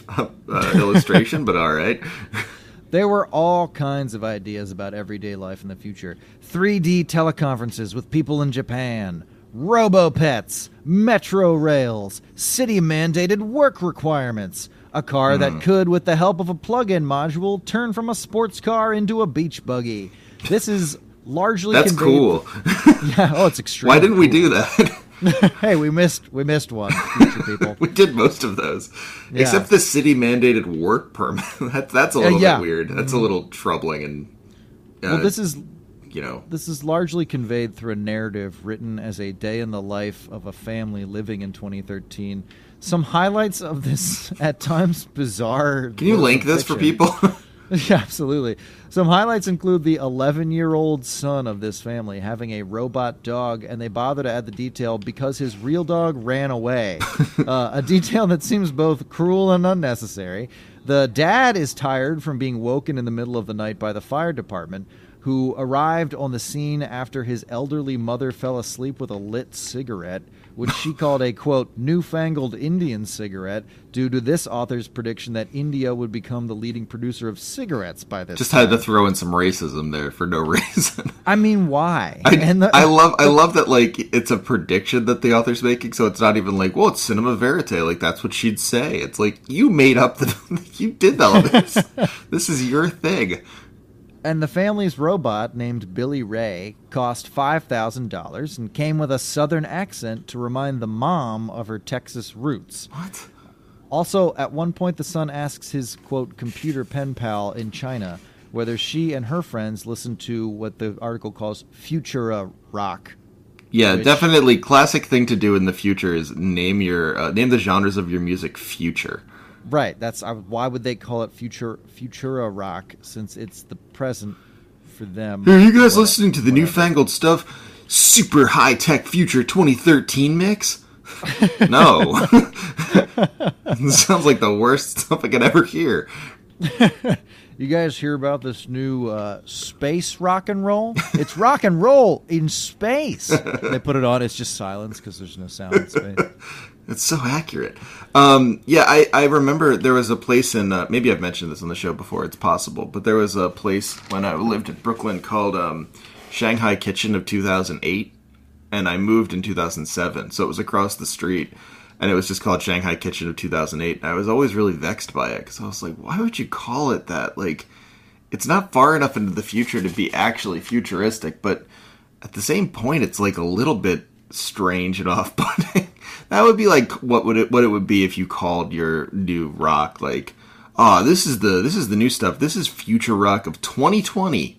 uh, illustration, but all right. There were all kinds of ideas about everyday life in the future. three D teleconferences with people in Japan, robo-pets, metro rails, city-mandated work requirements, a car mm. that could, with the help of a plug-in module, turn from a sports car into a beach buggy. This is largely That's conveyed... cool. Yeah, oh, it's extremely Why didn't we cool. do that? Hey, we missed we missed one, future people. We did most of those, yeah. except the city mandated work permit. that's that's a little uh, yeah. bit weird. That's a little troubling, and uh, well, this is you know this is largely conveyed through a narrative written as a day in the life of a family living in twenty thirteen. Some highlights of this at times bizarre. Can you link this for people? Yeah, absolutely. Some highlights include the eleven-year-old son of this family having a robot dog, and they bother to add the detail because his real dog ran away. uh, a detail that seems both cruel and unnecessary. The dad is tired from being woken in the middle of the night by the fire department, who arrived on the scene after his elderly mother fell asleep with a lit cigarette, which she called a, quote, newfangled Indian cigarette, due to this author's prediction that India would become the leading producer of cigarettes by this Just time. had to throw in some racism there for no reason. I mean, why? I, and the, I love I love that, like, it's a prediction that the author's making, so it's not even like, well, it's cinema verite, like, that's what she'd say. It's like, you made up the... you did all this. This is your thing. And the family's robot, named Billy Ray, cost five thousand dollars and came with a southern accent to remind the mom of her Texas roots. What? Also, at one point, the son asks his, quote, computer pen pal in China whether she and her friends listen to what the article calls Futura rock. Yeah, which, definitely. Classic thing to do in the future is name your uh, name the genres of your music future. Right. That's uh, why would they call it future Futura rock, since it's the present for them. Are you guys What- listening to the whatever. newfangled stuff? Super high tech future twenty thirteen mix? No. It sounds like the worst stuff I could ever hear. You guys hear about this new uh, space rock and roll? It's rock and roll in space. They put it on. It's just silence because there's no sound in space. It's so accurate. Um, yeah, I, I remember there was a place in, uh, maybe I've mentioned this on the show before, it's possible, but there was a place when I lived in Brooklyn called um, Shanghai Kitchen of two thousand eight, and I moved in two thousand seven, so it was across the street, and it was just called Shanghai Kitchen of two thousand eight, and I was always really vexed by it, because I was like, why would you call it that? Like, it's not far enough into the future to be actually futuristic, but at the same point, it's like a little bit strange and off-putting. That would be like what would it what it would be if you called your new rock like, ah, oh, this is the this is the new stuff. This is future rock of twenty twenty.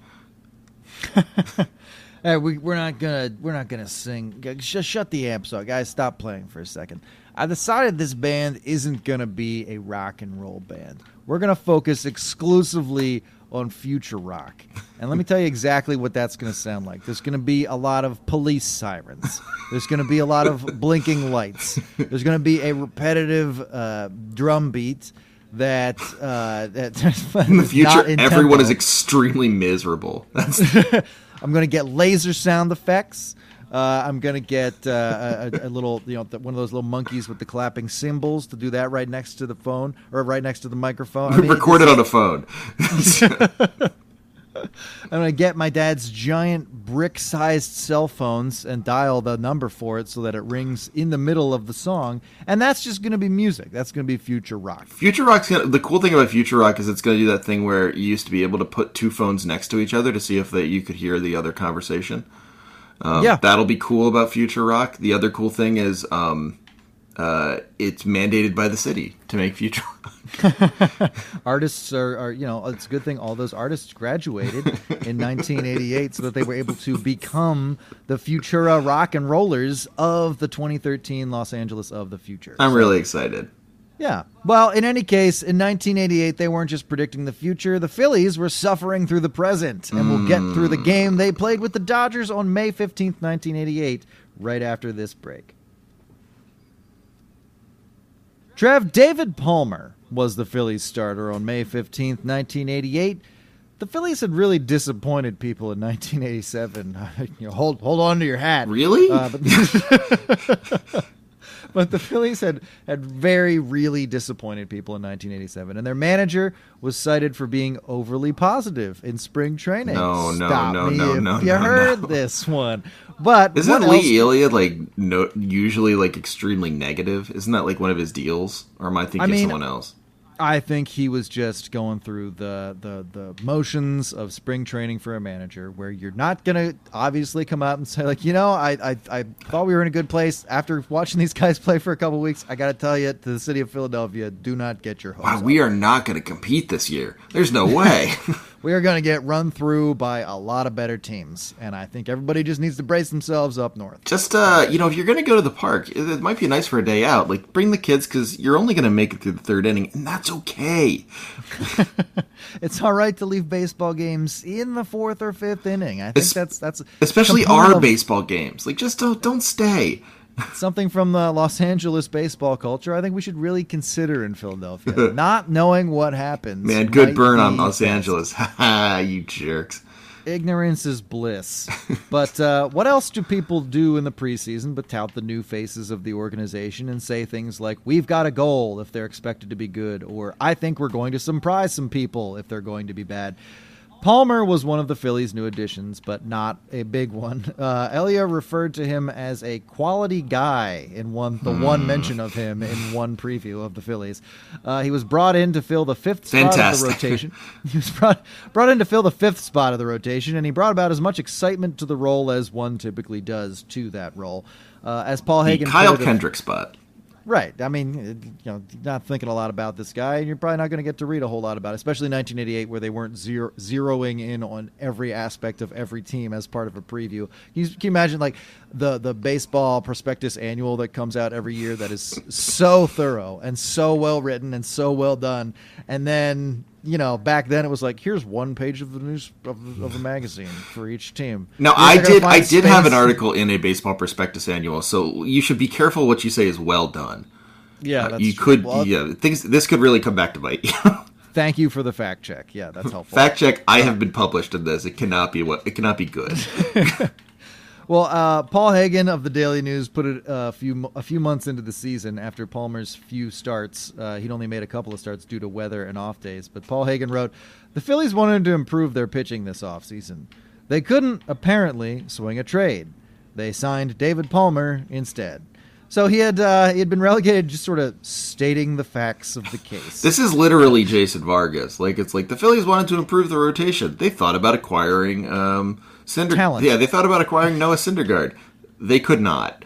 Hey, we, we're not gonna we're not gonna sing. Just shut the amps off, guys. Stop playing for a second. I decided this band isn't gonna be a rock and roll band. We're gonna focus exclusively on Future Rock. And let me tell you exactly what that's going to sound like. There's going to be a lot of police sirens. There's going to be a lot of blinking lights. There's going to be a repetitive uh, drum beat that, uh, that in the future, in everyone tempo. is extremely miserable. That's I'm going to get laser sound effects. Uh, I'm going to get uh, a, a little, you know, one of those little monkeys with the clapping cymbals to do that right next to the phone or right next to the microphone. I mean, record it on a phone. I'm going to get my dad's giant brick-sized cell phones and dial the number for it so that it rings in the middle of the song. And that's just going to be music. That's going to be Future Rock. Future Rock's gonna, the cool thing about Future Rock is it's going to do that thing where you used to be able to put two phones next to each other to see if they, you could hear the other conversation. Um, yeah. That'll be cool about Future Rock. The other cool thing is um, uh, it's mandated by the city to make Future Rock. Artists are, are, you know, it's a good thing all those artists graduated in nineteen eighty-eight so that they were able to become the Futura rock and rollers of the twenty thirteen Los Angeles of the future. I'm so, really excited. Yeah. Well, in any case, in nineteen eighty-eight, they weren't just predicting the future. The Phillies were suffering through the present. And we'll get through the game they played with the Dodgers on May fifteenth, nineteen eighty-eight, right after this break. Trev, David Palmer was the Phillies starter on May fifteenth, nineteen eighty-eight. The Phillies had really disappointed people in nineteen eighty-seven. You know, hold hold on to your hat. Really? Uh, but, but the Phillies had, had very, really disappointed people in nineteen eighty-seven. And their manager was cited for being overly positive in spring training. No, no, Stop no, me no, if no, you no, heard no. this one. But Isn't what Lee else- Elliott like no, usually like extremely negative? Isn't that like one of his deals? Or am I thinking I mean, someone else? I think he was just going through the, the, the motions of spring training for a manager where you're not going to obviously come out and say, like, you know, I, I I thought we were in a good place. After watching these guys play for a couple weeks, I got to tell you, to the city of Philadelphia, do not get your hopes Wow, up. we are not going to compete this year. There's no way. We are going to get run through by a lot of better teams, and I think everybody just needs to brace themselves up north. Just, uh, you know, if you're going to go to the park, it, it might be nice for a day out. Like, bring the kids because you're only going to make it through the third inning, and that's okay. It's all right to leave baseball games in the fourth or fifth inning. I think Es- that's that's Especially component our of- baseball games. Like, just don't don't stay. something from the Los Angeles baseball culture I think we should really consider in Philadelphia. Not knowing what happens. Man, good might burn on be Los best. Angeles. Ha ha, you jerks. Ignorance is bliss. But uh, what else do people do in the preseason but tout the new faces of the organization and say things like, we've got a goal if they're expected to be good, or I think we're going to surprise some people if they're going to be bad. Palmer was one of the Phillies' new additions, but not a big one. Uh, Elia referred to him as a quality guy in one the one mention of him in one preview of the Phillies. Uh, he was brought in to fill the fifth spot Fantastic. of the rotation. He was brought brought in to fill the fifth spot of the rotation, and he brought about as much excitement to the role as one typically does to that role. Uh, as Paul The Hagen Kyle put it, Kendrick spot. Right. I mean, you know, you're not thinking a lot about this guy, and you're probably not going to get to read a whole lot about it, especially in nineteen eighty-eight, where they weren't zero, zeroing in on every aspect of every team as part of a preview. Can you, can you imagine, like, the, the baseball prospectus annual that comes out every year that is so thorough and so well written and so well done, and then, you know, back then it was like, here's one page of the news of, of a magazine for each team. Now, You're I gonna did find I did have an space- article in a baseball prospectus annual, so you should be careful what you say is well done. Yeah, Uh, that's you true. could, Well, yeah, things. This could really come back to bite you. Thank you for the fact check. Yeah, that's helpful. Fact check. I have been published in this. It cannot be what. It cannot be good. Well, uh, Paul Hagen of the Daily News put it a few a few months into the season after Palmer's few starts. Uh, he'd only made a couple of starts due to weather and off days. But Paul Hagen wrote, the Phillies wanted to improve their pitching this offseason. They couldn't, apparently, swing a trade. They signed David Palmer instead. So he had uh, he had been relegated, just sort of stating the facts of the case. This is literally Jason Vargas. Like, it's like the Phillies wanted to improve the rotation. They thought about acquiring um, Cinder. Talent. Yeah, they thought about acquiring Noah Syndergaard. They could not.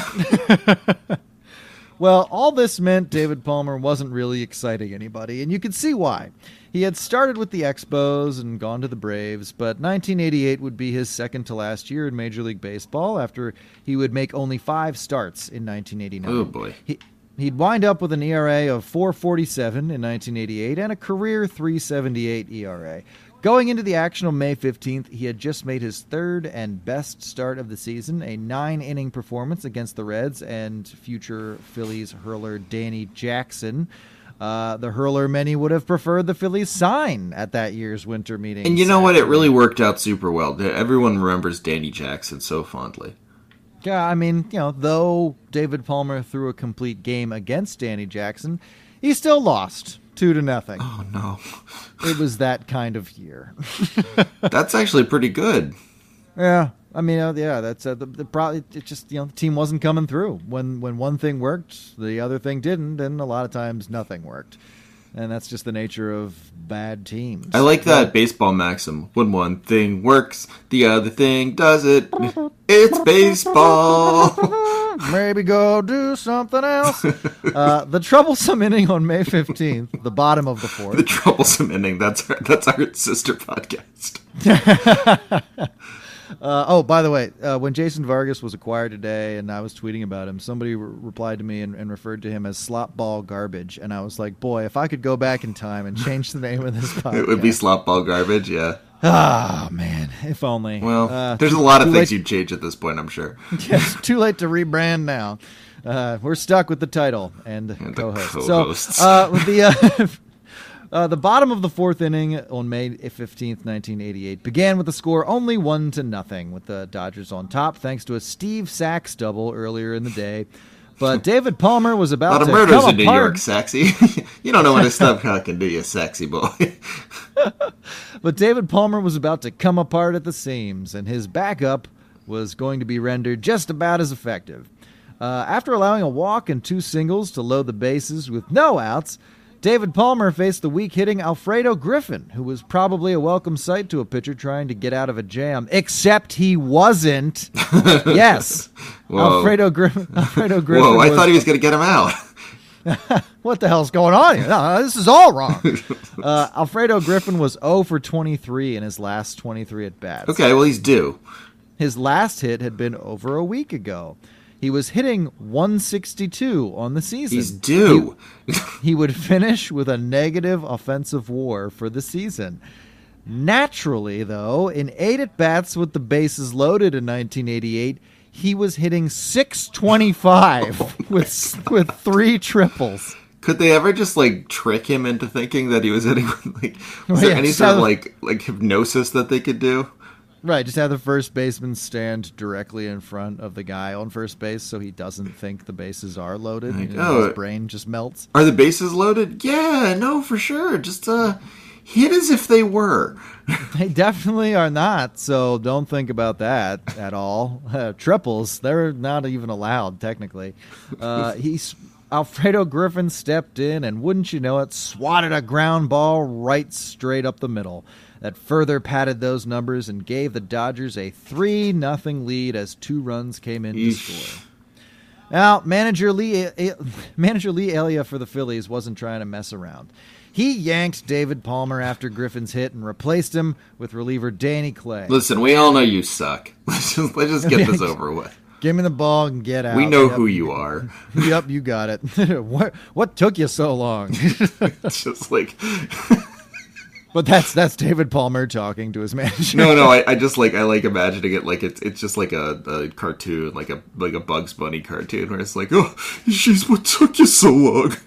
Well, all this meant David Palmer wasn't really exciting anybody, and you could see why. He had started with the Expos and gone to the Braves, but nineteen eighty-eight would be his second to last year in Major League Baseball after he would make only five starts in nineteen eighty-nine. Oh, boy. He, he'd wind up with an E R A of four forty-seven in nineteen eighty-eight and a career three seventy-eight E R A. Going into the action on May fifteenth, he had just made his third and best start of the season, a nine-inning performance against the Reds and future Phillies hurler Danny Jackson. Uh, the hurler many would have preferred the Phillies sign at that year's winter meeting. And you know what? It really worked out super well. Everyone remembers Danny Jackson so fondly. Yeah, I mean, you know, though David Palmer threw a complete game against Danny Jackson, he still lost two to nothing. Oh, no. It was that kind of year. That's actually pretty good. Yeah. I mean, uh, yeah, that's uh, the, the probably it just, you know, the team wasn't coming through. When when one thing worked, the other thing didn't, and a lot of times nothing worked. And that's just the nature of bad teams. I like that baseball maxim. When one thing works, the other thing doesn't. It's baseball. Maybe go do something else. Uh, the troublesome inning on May fifteenth, the bottom of the fourth. The troublesome inning. That's our, that's our sister podcast. Uh, oh, by the way, uh, when Jason Vargas was acquired today and I was tweeting about him, somebody re- replied to me and, and referred to him as slop ball garbage. And I was like, boy, if I could go back in time and change the name of this podcast. It would be slop ball garbage, yeah. Ah, oh, man, if only. Well, uh, there's a lot of things late. you'd change at this point, I'm sure. Yes, too late to rebrand now. Uh, we're stuck with the title and, And co-host. the co-hosts. So, uh, with the... Uh, Uh, the bottom of the fourth inning on May fifteenth, nineteen eighty-eight began with the score only one to nothing, with the Dodgers on top thanks to a Steve Sachs double earlier in the day. But David Palmer was A about lot of to murders come in New apart. York, Saxy. You don't know when to stop cocking, do you, Saxy boy? But David Palmer was about to come apart at the seams, and his backup was going to be rendered just about as effective. Uh, after allowing a walk and two singles to load the bases with no outs, David Palmer faced the weak-hitting Alfredo Griffin, who was probably a welcome sight to a pitcher trying to get out of a jam, except he wasn't. Yes. Whoa. Alfredo, Gri- Alfredo Griffin Whoa, I was, thought he was going to get him out. what the hell's going on here? No, this is all wrong. Uh, Alfredo Griffin was oh for twenty-three in his last twenty-three at-bats. Okay, well, he's due. His last hit had been over a week ago. He was hitting one sixty-two on the season. He's due. He, he would finish with a negative offensive WAR for the season. Naturally, though, in eight at-bats with the bases loaded in nineteen eighty-eight, he was hitting six twenty-five with with three triples. Could they ever just, like, trick him into thinking that he was hitting, like, was Well, there yeah, any just sort of, have- like, like, hypnosis that they could do? Right, just have the first baseman stand directly in front of the guy on first base so he doesn't think the bases are loaded. Like, and oh. his brain just melts. Are the bases loaded? Yeah, no, for sure. Just, uh, hit as if they were. They definitely are not, so don't think about that at all. Uh, triples, they're not even allowed, technically. Uh, he's Alfredo Griffin stepped in and, wouldn't you know it, swatted a ground ball right straight up the middle. That further padded those numbers and gave the Dodgers a three nothing lead as two runs came in to Eesh. score. Now, manager Lee, manager Lee Elia for the Phillies wasn't trying to mess around. He yanked David Palmer after Griffin's hit and replaced him with reliever Danny Clay. Listen, we all know you suck. Let's just, let's just get this over with. Give me the ball and get out. We know Yep. who you are. Yep, you got it. what what took you so long? It's just like... But that's that's David Palmer talking to his manager. No, no, I, I just like I like imagining it like it's it's just like a, a cartoon, like a like a Bugs Bunny cartoon, where it's like, oh, jeez, what took you so long?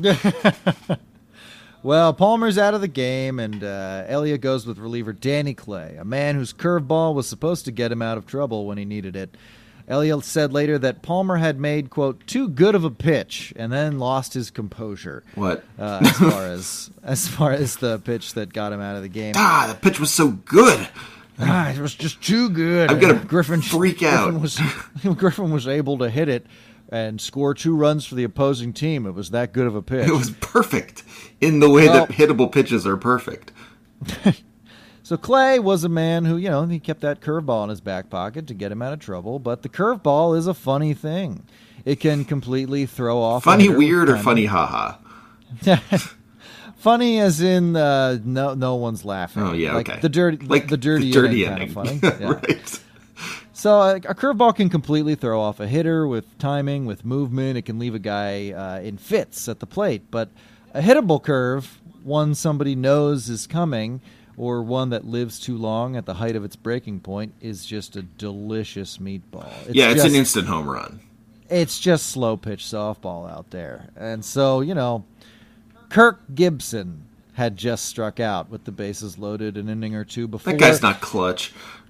Well, Palmer's out of the game, and uh, Elliott goes with reliever Danny Clay, a man whose curveball was supposed to get him out of trouble when he needed it. Elliott said later that Palmer had made, quote, too good of a pitch, and then lost his composure. What? Uh, as far as as far as the pitch that got him out of the game. Ah, the pitch was so good. Ah, it was just too good. I'm gonna Griffin freak Griffin out. Was, Griffin was able to hit it and score two runs for the opposing team. It was that good of a pitch. It was perfect in the way Well- that hittable pitches are perfect. So Clay was a man who, you know, he kept that curveball in his back pocket to get him out of trouble. But the curveball is a funny thing. It can completely throw off. a Funny hitter weird or kind of- funny haha? Funny as in uh, no no one's laughing. Oh yeah, like okay. The dirty, like the dirty, the dirty inning. ending. Kind of funny. Yeah. Right. So a, a curveball can completely throw off a hitter with timing, with movement. It can leave a guy uh, in fits at the plate. But a hittable curve, one somebody knows is coming, or one that lives too long at the height of its breaking point, is just a delicious meatball. It's yeah, it's just, an instant home run. It's just slow pitch softball out there. And so, you know, Kirk Gibson had just struck out with the bases loaded an inning or two before. That guy's not clutch.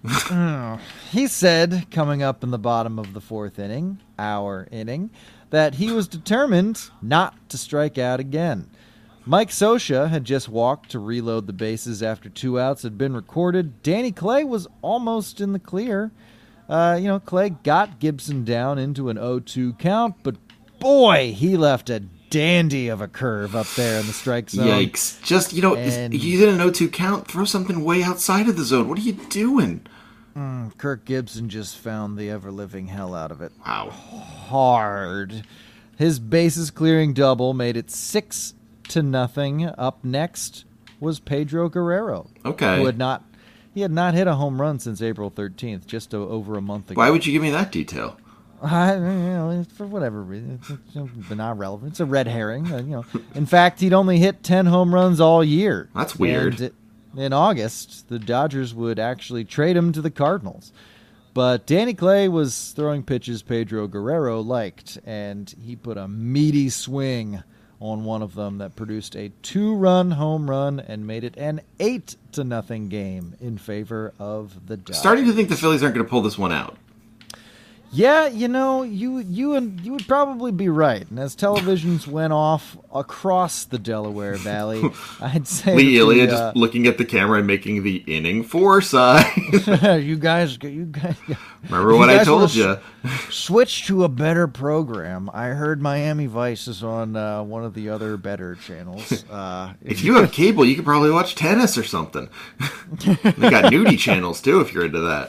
He said, coming up in the bottom of the fourth inning, our inning, that he was determined not to strike out again. Mike Scioscia had just walked to reload the bases after two outs had been recorded. Danny Clay was almost in the clear. Uh, you know, Clay got Gibson down into an oh two count, but boy, he left a dandy of a curve up there in the strike zone. Yikes. Just, you know, And- he's in an oh two count. Throw something way outside of the zone. What are you doing? Mm, Kirk Gibson just found the ever-living hell out of it. Wow. Hard. His bases clearing double made it six to nothing. Up next was Pedro Guerrero. Okay. Who had not he had not hit a home run since April thirteenth, just o- over a month ago. Why would you give me that detail? I, you know, for whatever reason, it's, it's not relevant. It's a red herring. Uh, you know, in fact, he'd only hit ten home runs all year. That's weird. And it, in August, the Dodgers would actually trade him to the Cardinals. But Danny Clay was throwing pitches Pedro Guerrero liked, and he put a meaty swing on one of them that produced a two-run home run and made it an eight to nothing game in favor of the Dodgers. Starting to think the Phillies aren't going to pull this one out. Yeah, you know, you you and you would probably be right. And as televisions went off across the Delaware Valley, I'd say Lee that the, Elia uh, just looking at the camera and making the inning four sign. you guys, you guys, Remember you what I guys told wanna you? s- Switch to a better program. I heard Miami Vice is on uh, one of the other better channels. Uh, If you have cable, you could probably watch tennis or something. They got nudie channels too if you're into that.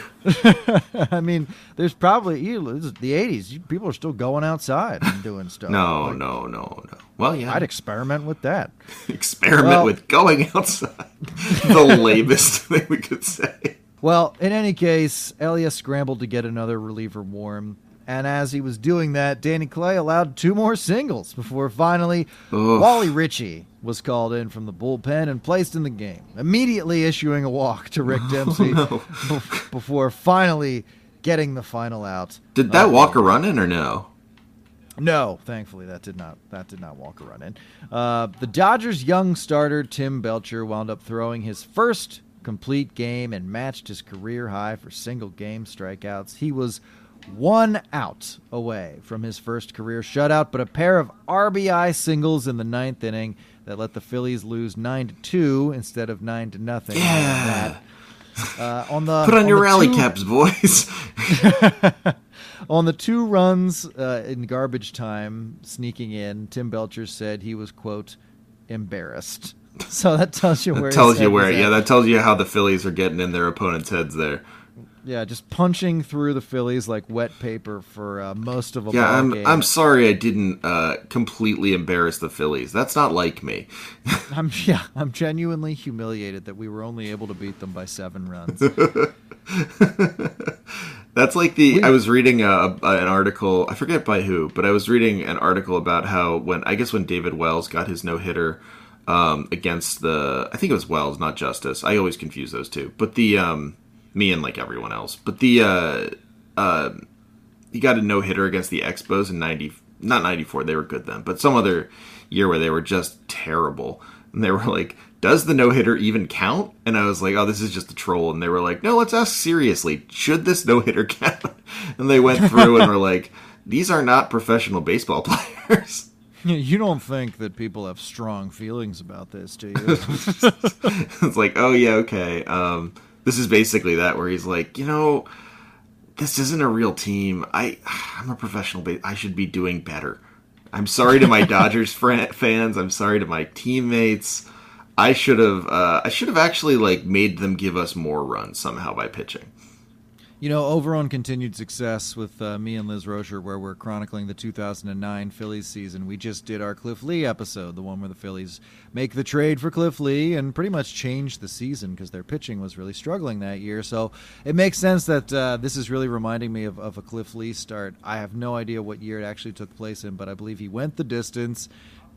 I mean, there's probably you know, this is the eighties. You- People are still going outside and doing stuff. No, Like, no, no, no. Well, yeah. I'd experiment with that. Experiment Well- with going outside. The lamest thing we could say. Well, in any case, Elias scrambled to get another reliever warm, and as he was doing that, Danny Clay allowed two more singles before finally Ugh. Wally Ritchie was called in from the bullpen and placed in the game, immediately issuing a walk to Rick Dempsey no. bef- before finally getting the final out. Did that of- walk a run in or no? No, thankfully that did not that did not walk a run in. Uh, the Dodgers' young starter Tim Belcher wound up throwing his first complete game and matched his career high for single game strikeouts. He was one out away from his first career shutout, but a pair of R B I singles in the ninth inning that let the Phillies lose nine to two instead of nine to nothing. Yeah. Uh, on the Put on, your the rally two- caps, boys. On the two runs uh, in garbage time sneaking in, Tim Belcher said he was, quote, embarrassed. So that tells you where That tells his you head where, was at. yeah, that tells you how the Phillies are getting in their opponents' heads there. Yeah, just punching through the Phillies like wet paper for uh, most of a Yeah, ball I'm game. I'm sorry I didn't uh, completely embarrass the Phillies. That's not like me. I'm yeah, I'm genuinely humiliated that we were only able to beat them by seven runs. That's like the I was reading a, a, an article, I forget by who, but I was reading an article about how when I guess when David Wells got his no-hitter um, against the I think it was Wells, not Justice. I always confuse those two. But the um, me and like everyone else. But the uh, uh, he got a no-hitter against the Expos in ninety not ninety-four, they were good then, but some other year where they were just terrible. And they were like, does the no-hitter even count? And I was like, oh, this is just a troll. And they were like, no, let's ask seriously. Should this no-hitter count? And they went through and were like, these are not professional baseball players. You don't think that people have strong feelings about this, do you? It's like, oh, yeah, okay. Um, this is basically that where he's like, you know, this isn't a real team. I, I'm a professional. Ba- I should be doing better. I'm sorry to my Dodgers fran- fans. I'm sorry to my teammates. I should have. Uh, I should have actually like made them give us more runs somehow by pitching. You know, over on Continued Success with uh, me and Liz Rocher, where we're chronicling the two thousand nine Phillies season, we just did our Cliff Lee episode, the one where the Phillies make the trade for Cliff Lee and pretty much change the season because their pitching was really struggling that year. So it makes sense that uh, this is really reminding me of, of a Cliff Lee start. I have no idea what year it actually took place in, but I believe he went the distance,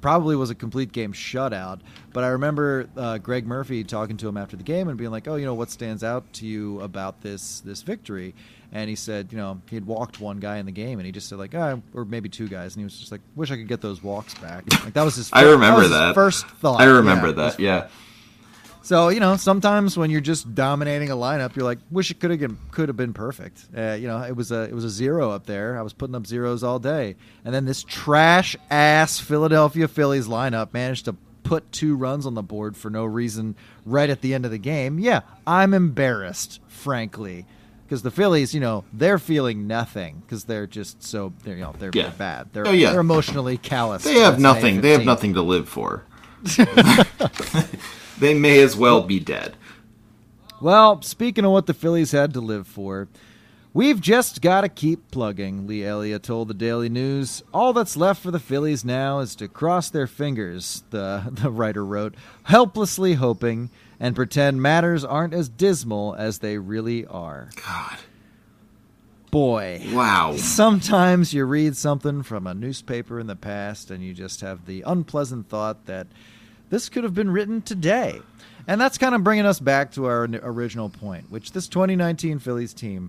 probably was a complete game shutout. But I remember uh, Greg Murphy talking to him after the game and being like, "Oh, you know, what stands out to you about this this victory?" And he said, you know, he had walked one guy in the game, and he just said like, oh, or maybe two guys, and he was just like, "Wish I could get those walks back." Like that was his. First, I remember that. Was that. His first thought. I remember yeah, that. Yeah. So, you know, sometimes when you're just dominating a lineup, you're like, wish it could have been, could have been perfect. Uh, you know, it was a it was a zero up there. I was putting up zeros all day. And then this trash ass Philadelphia Phillies lineup managed to put two runs on the board for no reason right at the end of the game. Yeah, I'm embarrassed, frankly, because the Phillies, you know, they're feeling nothing because they're just so they're you know they're, Yeah. they're bad. They're Oh, yeah. they're emotionally callous. They have It's nothing. May They have fifteenth. nothing to live for. They may as well be dead. Well, speaking of what the Phillies had to live for, we've just got to keep plugging, Lee Elliott told the Daily News. All that's left for the Phillies now is to cross their fingers, the, the writer wrote, helplessly hoping, and pretend matters aren't as dismal as they really are. God. Boy. Wow. Sometimes you read something from a newspaper in the past and you just have the unpleasant thought that this could have been written today. And that's kind of bringing us back to our original point, which this twenty nineteen Phillies team,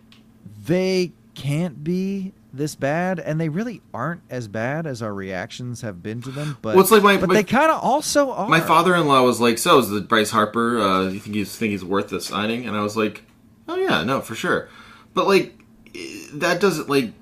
they can't be this bad, and they really aren't as bad as our reactions have been to them. But, Well, it's like my- but my- they kind of also are. My father-in-law was like, "So is the Bryce Harper? Uh, you think he's think he's worth the signing?" And I was like, "Oh yeah, no, for sure." But like, i- that doesn't like.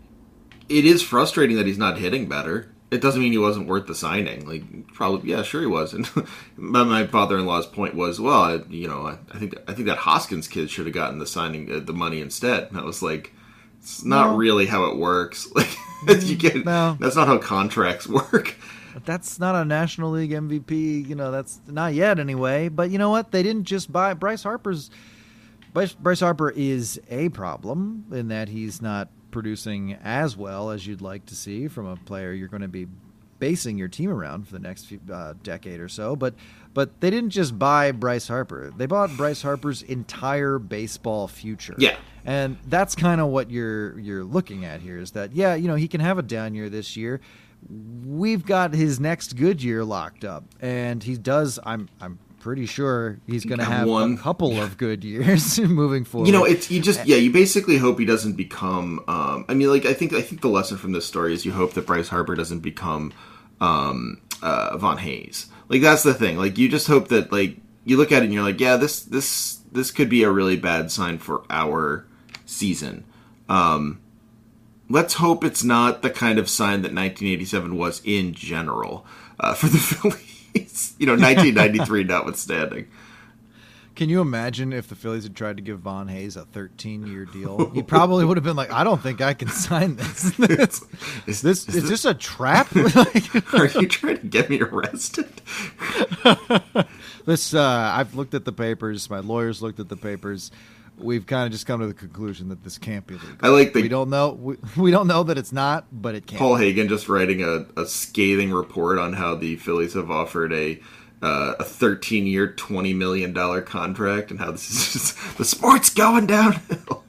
It is frustrating that he's not hitting better. It doesn't mean he wasn't worth the signing. Like, probably, yeah, sure he was. And my my father-in-law's point was, well, I, you know, I, I think I think that Hoskins kid should have gotten the signing uh, the money instead. And I was like, it's not No. really how it works. Like, you get No. that's not how contracts work. That's not a National League M V P. You know, that's not yet anyway. But you know what? They didn't just buy Bryce Harper's. Bryce, Bryce Harper is a problem in that he's not producing as well as you'd like to see from a player you're going to be basing your team around for the next few, uh, decade or so. But but they didn't just buy Bryce Harper. They bought Bryce Harper's entire baseball future. Yeah. And that's kind of what you're you're looking at here is that, yeah, you know, he can have a down year this year. We've got his next good year locked up, and he does. I'm I'm pretty sure he's going to have One. a couple of good years moving forward. You know, it's you just yeah. You basically hope he doesn't become. Um, I mean, like I think I think the lesson from this story is you hope that Bryce Harper doesn't become um, uh, Von Hayes. Like that's the thing. Like you just hope that like you look at it and you're like, yeah, this this this could be a really bad sign for our season. Um, let's hope it's not the kind of sign that nineteen eighty-seven was in general uh, for the Phillies. You know, nineteen ninety-three notwithstanding. Can you imagine if the Phillies had tried to give Von Hayes a thirteen-year deal? He probably would have been like, "I don't think I can sign this. This Is this is is this a trap?" Like, Are you trying to get me arrested? this uh, I've looked at the papers. My lawyers looked at the papers. We've kind of just come to the conclusion that this can't be legal. I like the we don't know. We, we don't know that it's not, but it can't. Paul Hagen just writing a, a scathing report on how the Phillies have offered a uh, a thirteen year, twenty million dollar contract, and how this is just, the sport's going downhill.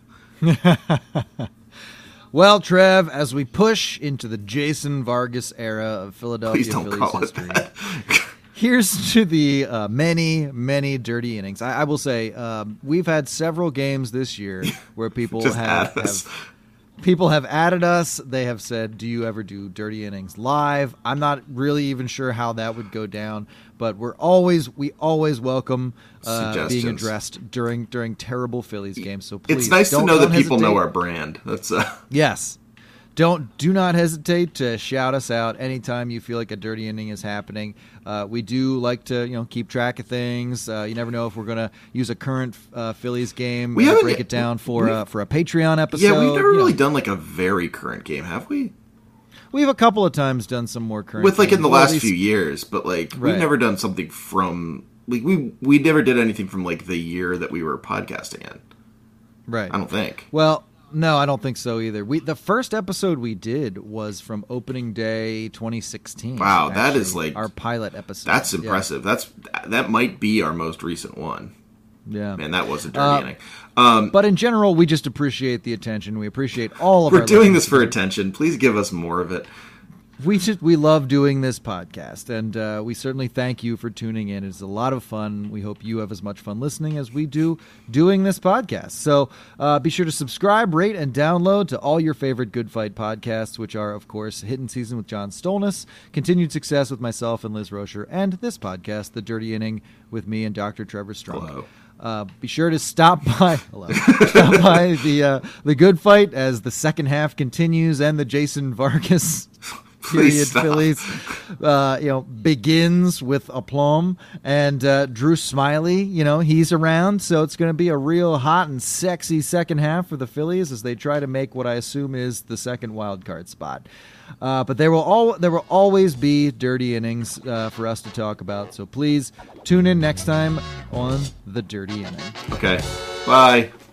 Well, Trev, as we push into the Jason Vargas era of Philadelphia Please don't Phillies call it history, that. here's to the uh, many, many dirty innings. I, I will say um, we've had several games this year where people Just have, add us. have people have added us. They have said, "Do you ever do dirty innings live?" I'm not really even sure how that would go down, but we're always we always welcome uh, being Suggestions. addressed during during terrible Phillies games. So please, It's nice to don't- know that don't people know hesitate. our brand. That's uh, Yes. Don't do not hesitate to shout us out anytime you feel like a dirty inning is happening. Uh, we do like to you know keep track of things. Uh, you never know if we're going to use a current uh, Phillies game We and haven't- break it down for we- uh, for a Patreon episode. yeah. We've never You know, really done like a very current game, have we? We've a couple of times done some more current With like in games. the Well, at last least- few years, but like Right. we've never done something from like we we never did anything from like the year that we were podcasting in. Right. I don't think. Well, no, I don't think so either. We the first episode we did was from opening day twenty sixteen. Wow, that is, actually, like- our pilot episode. That's Yeah. impressive. That's that might be our most recent one. Yeah. Man, that was a dirty Uh, inning. Um, But in general, we just appreciate the attention. We appreciate all of we're our doing this listeners. for attention. Please give us more of it. we just we love doing this podcast, and uh, we certainly thank you for tuning in. It's a lot of fun. We hope you have as much fun listening as we do doing this podcast. So uh, be sure to subscribe, rate, and download to all your favorite Good Fight podcasts, which are, of course, Hidden Season with John Stolnis, Continued Success with myself and Liz Rocher, and this podcast, The Dirty Inning, with me and Doctor Trevor Strunk. Hello. Uh, be sure to stop by hello, stop by the uh, the Good Fight as the second half continues and the Jason Vargas period Phillies uh, you know begins with aplomb, and uh, Drew Smiley, you know he's around, so it's going to be a real hot and sexy second half for the Phillies as they try to make what I assume is the second wild card spot. Uh, but there will all there will always be dirty innings uh, for us to talk about. So please tune in next time on The Dirty Inning. Okay. Bye.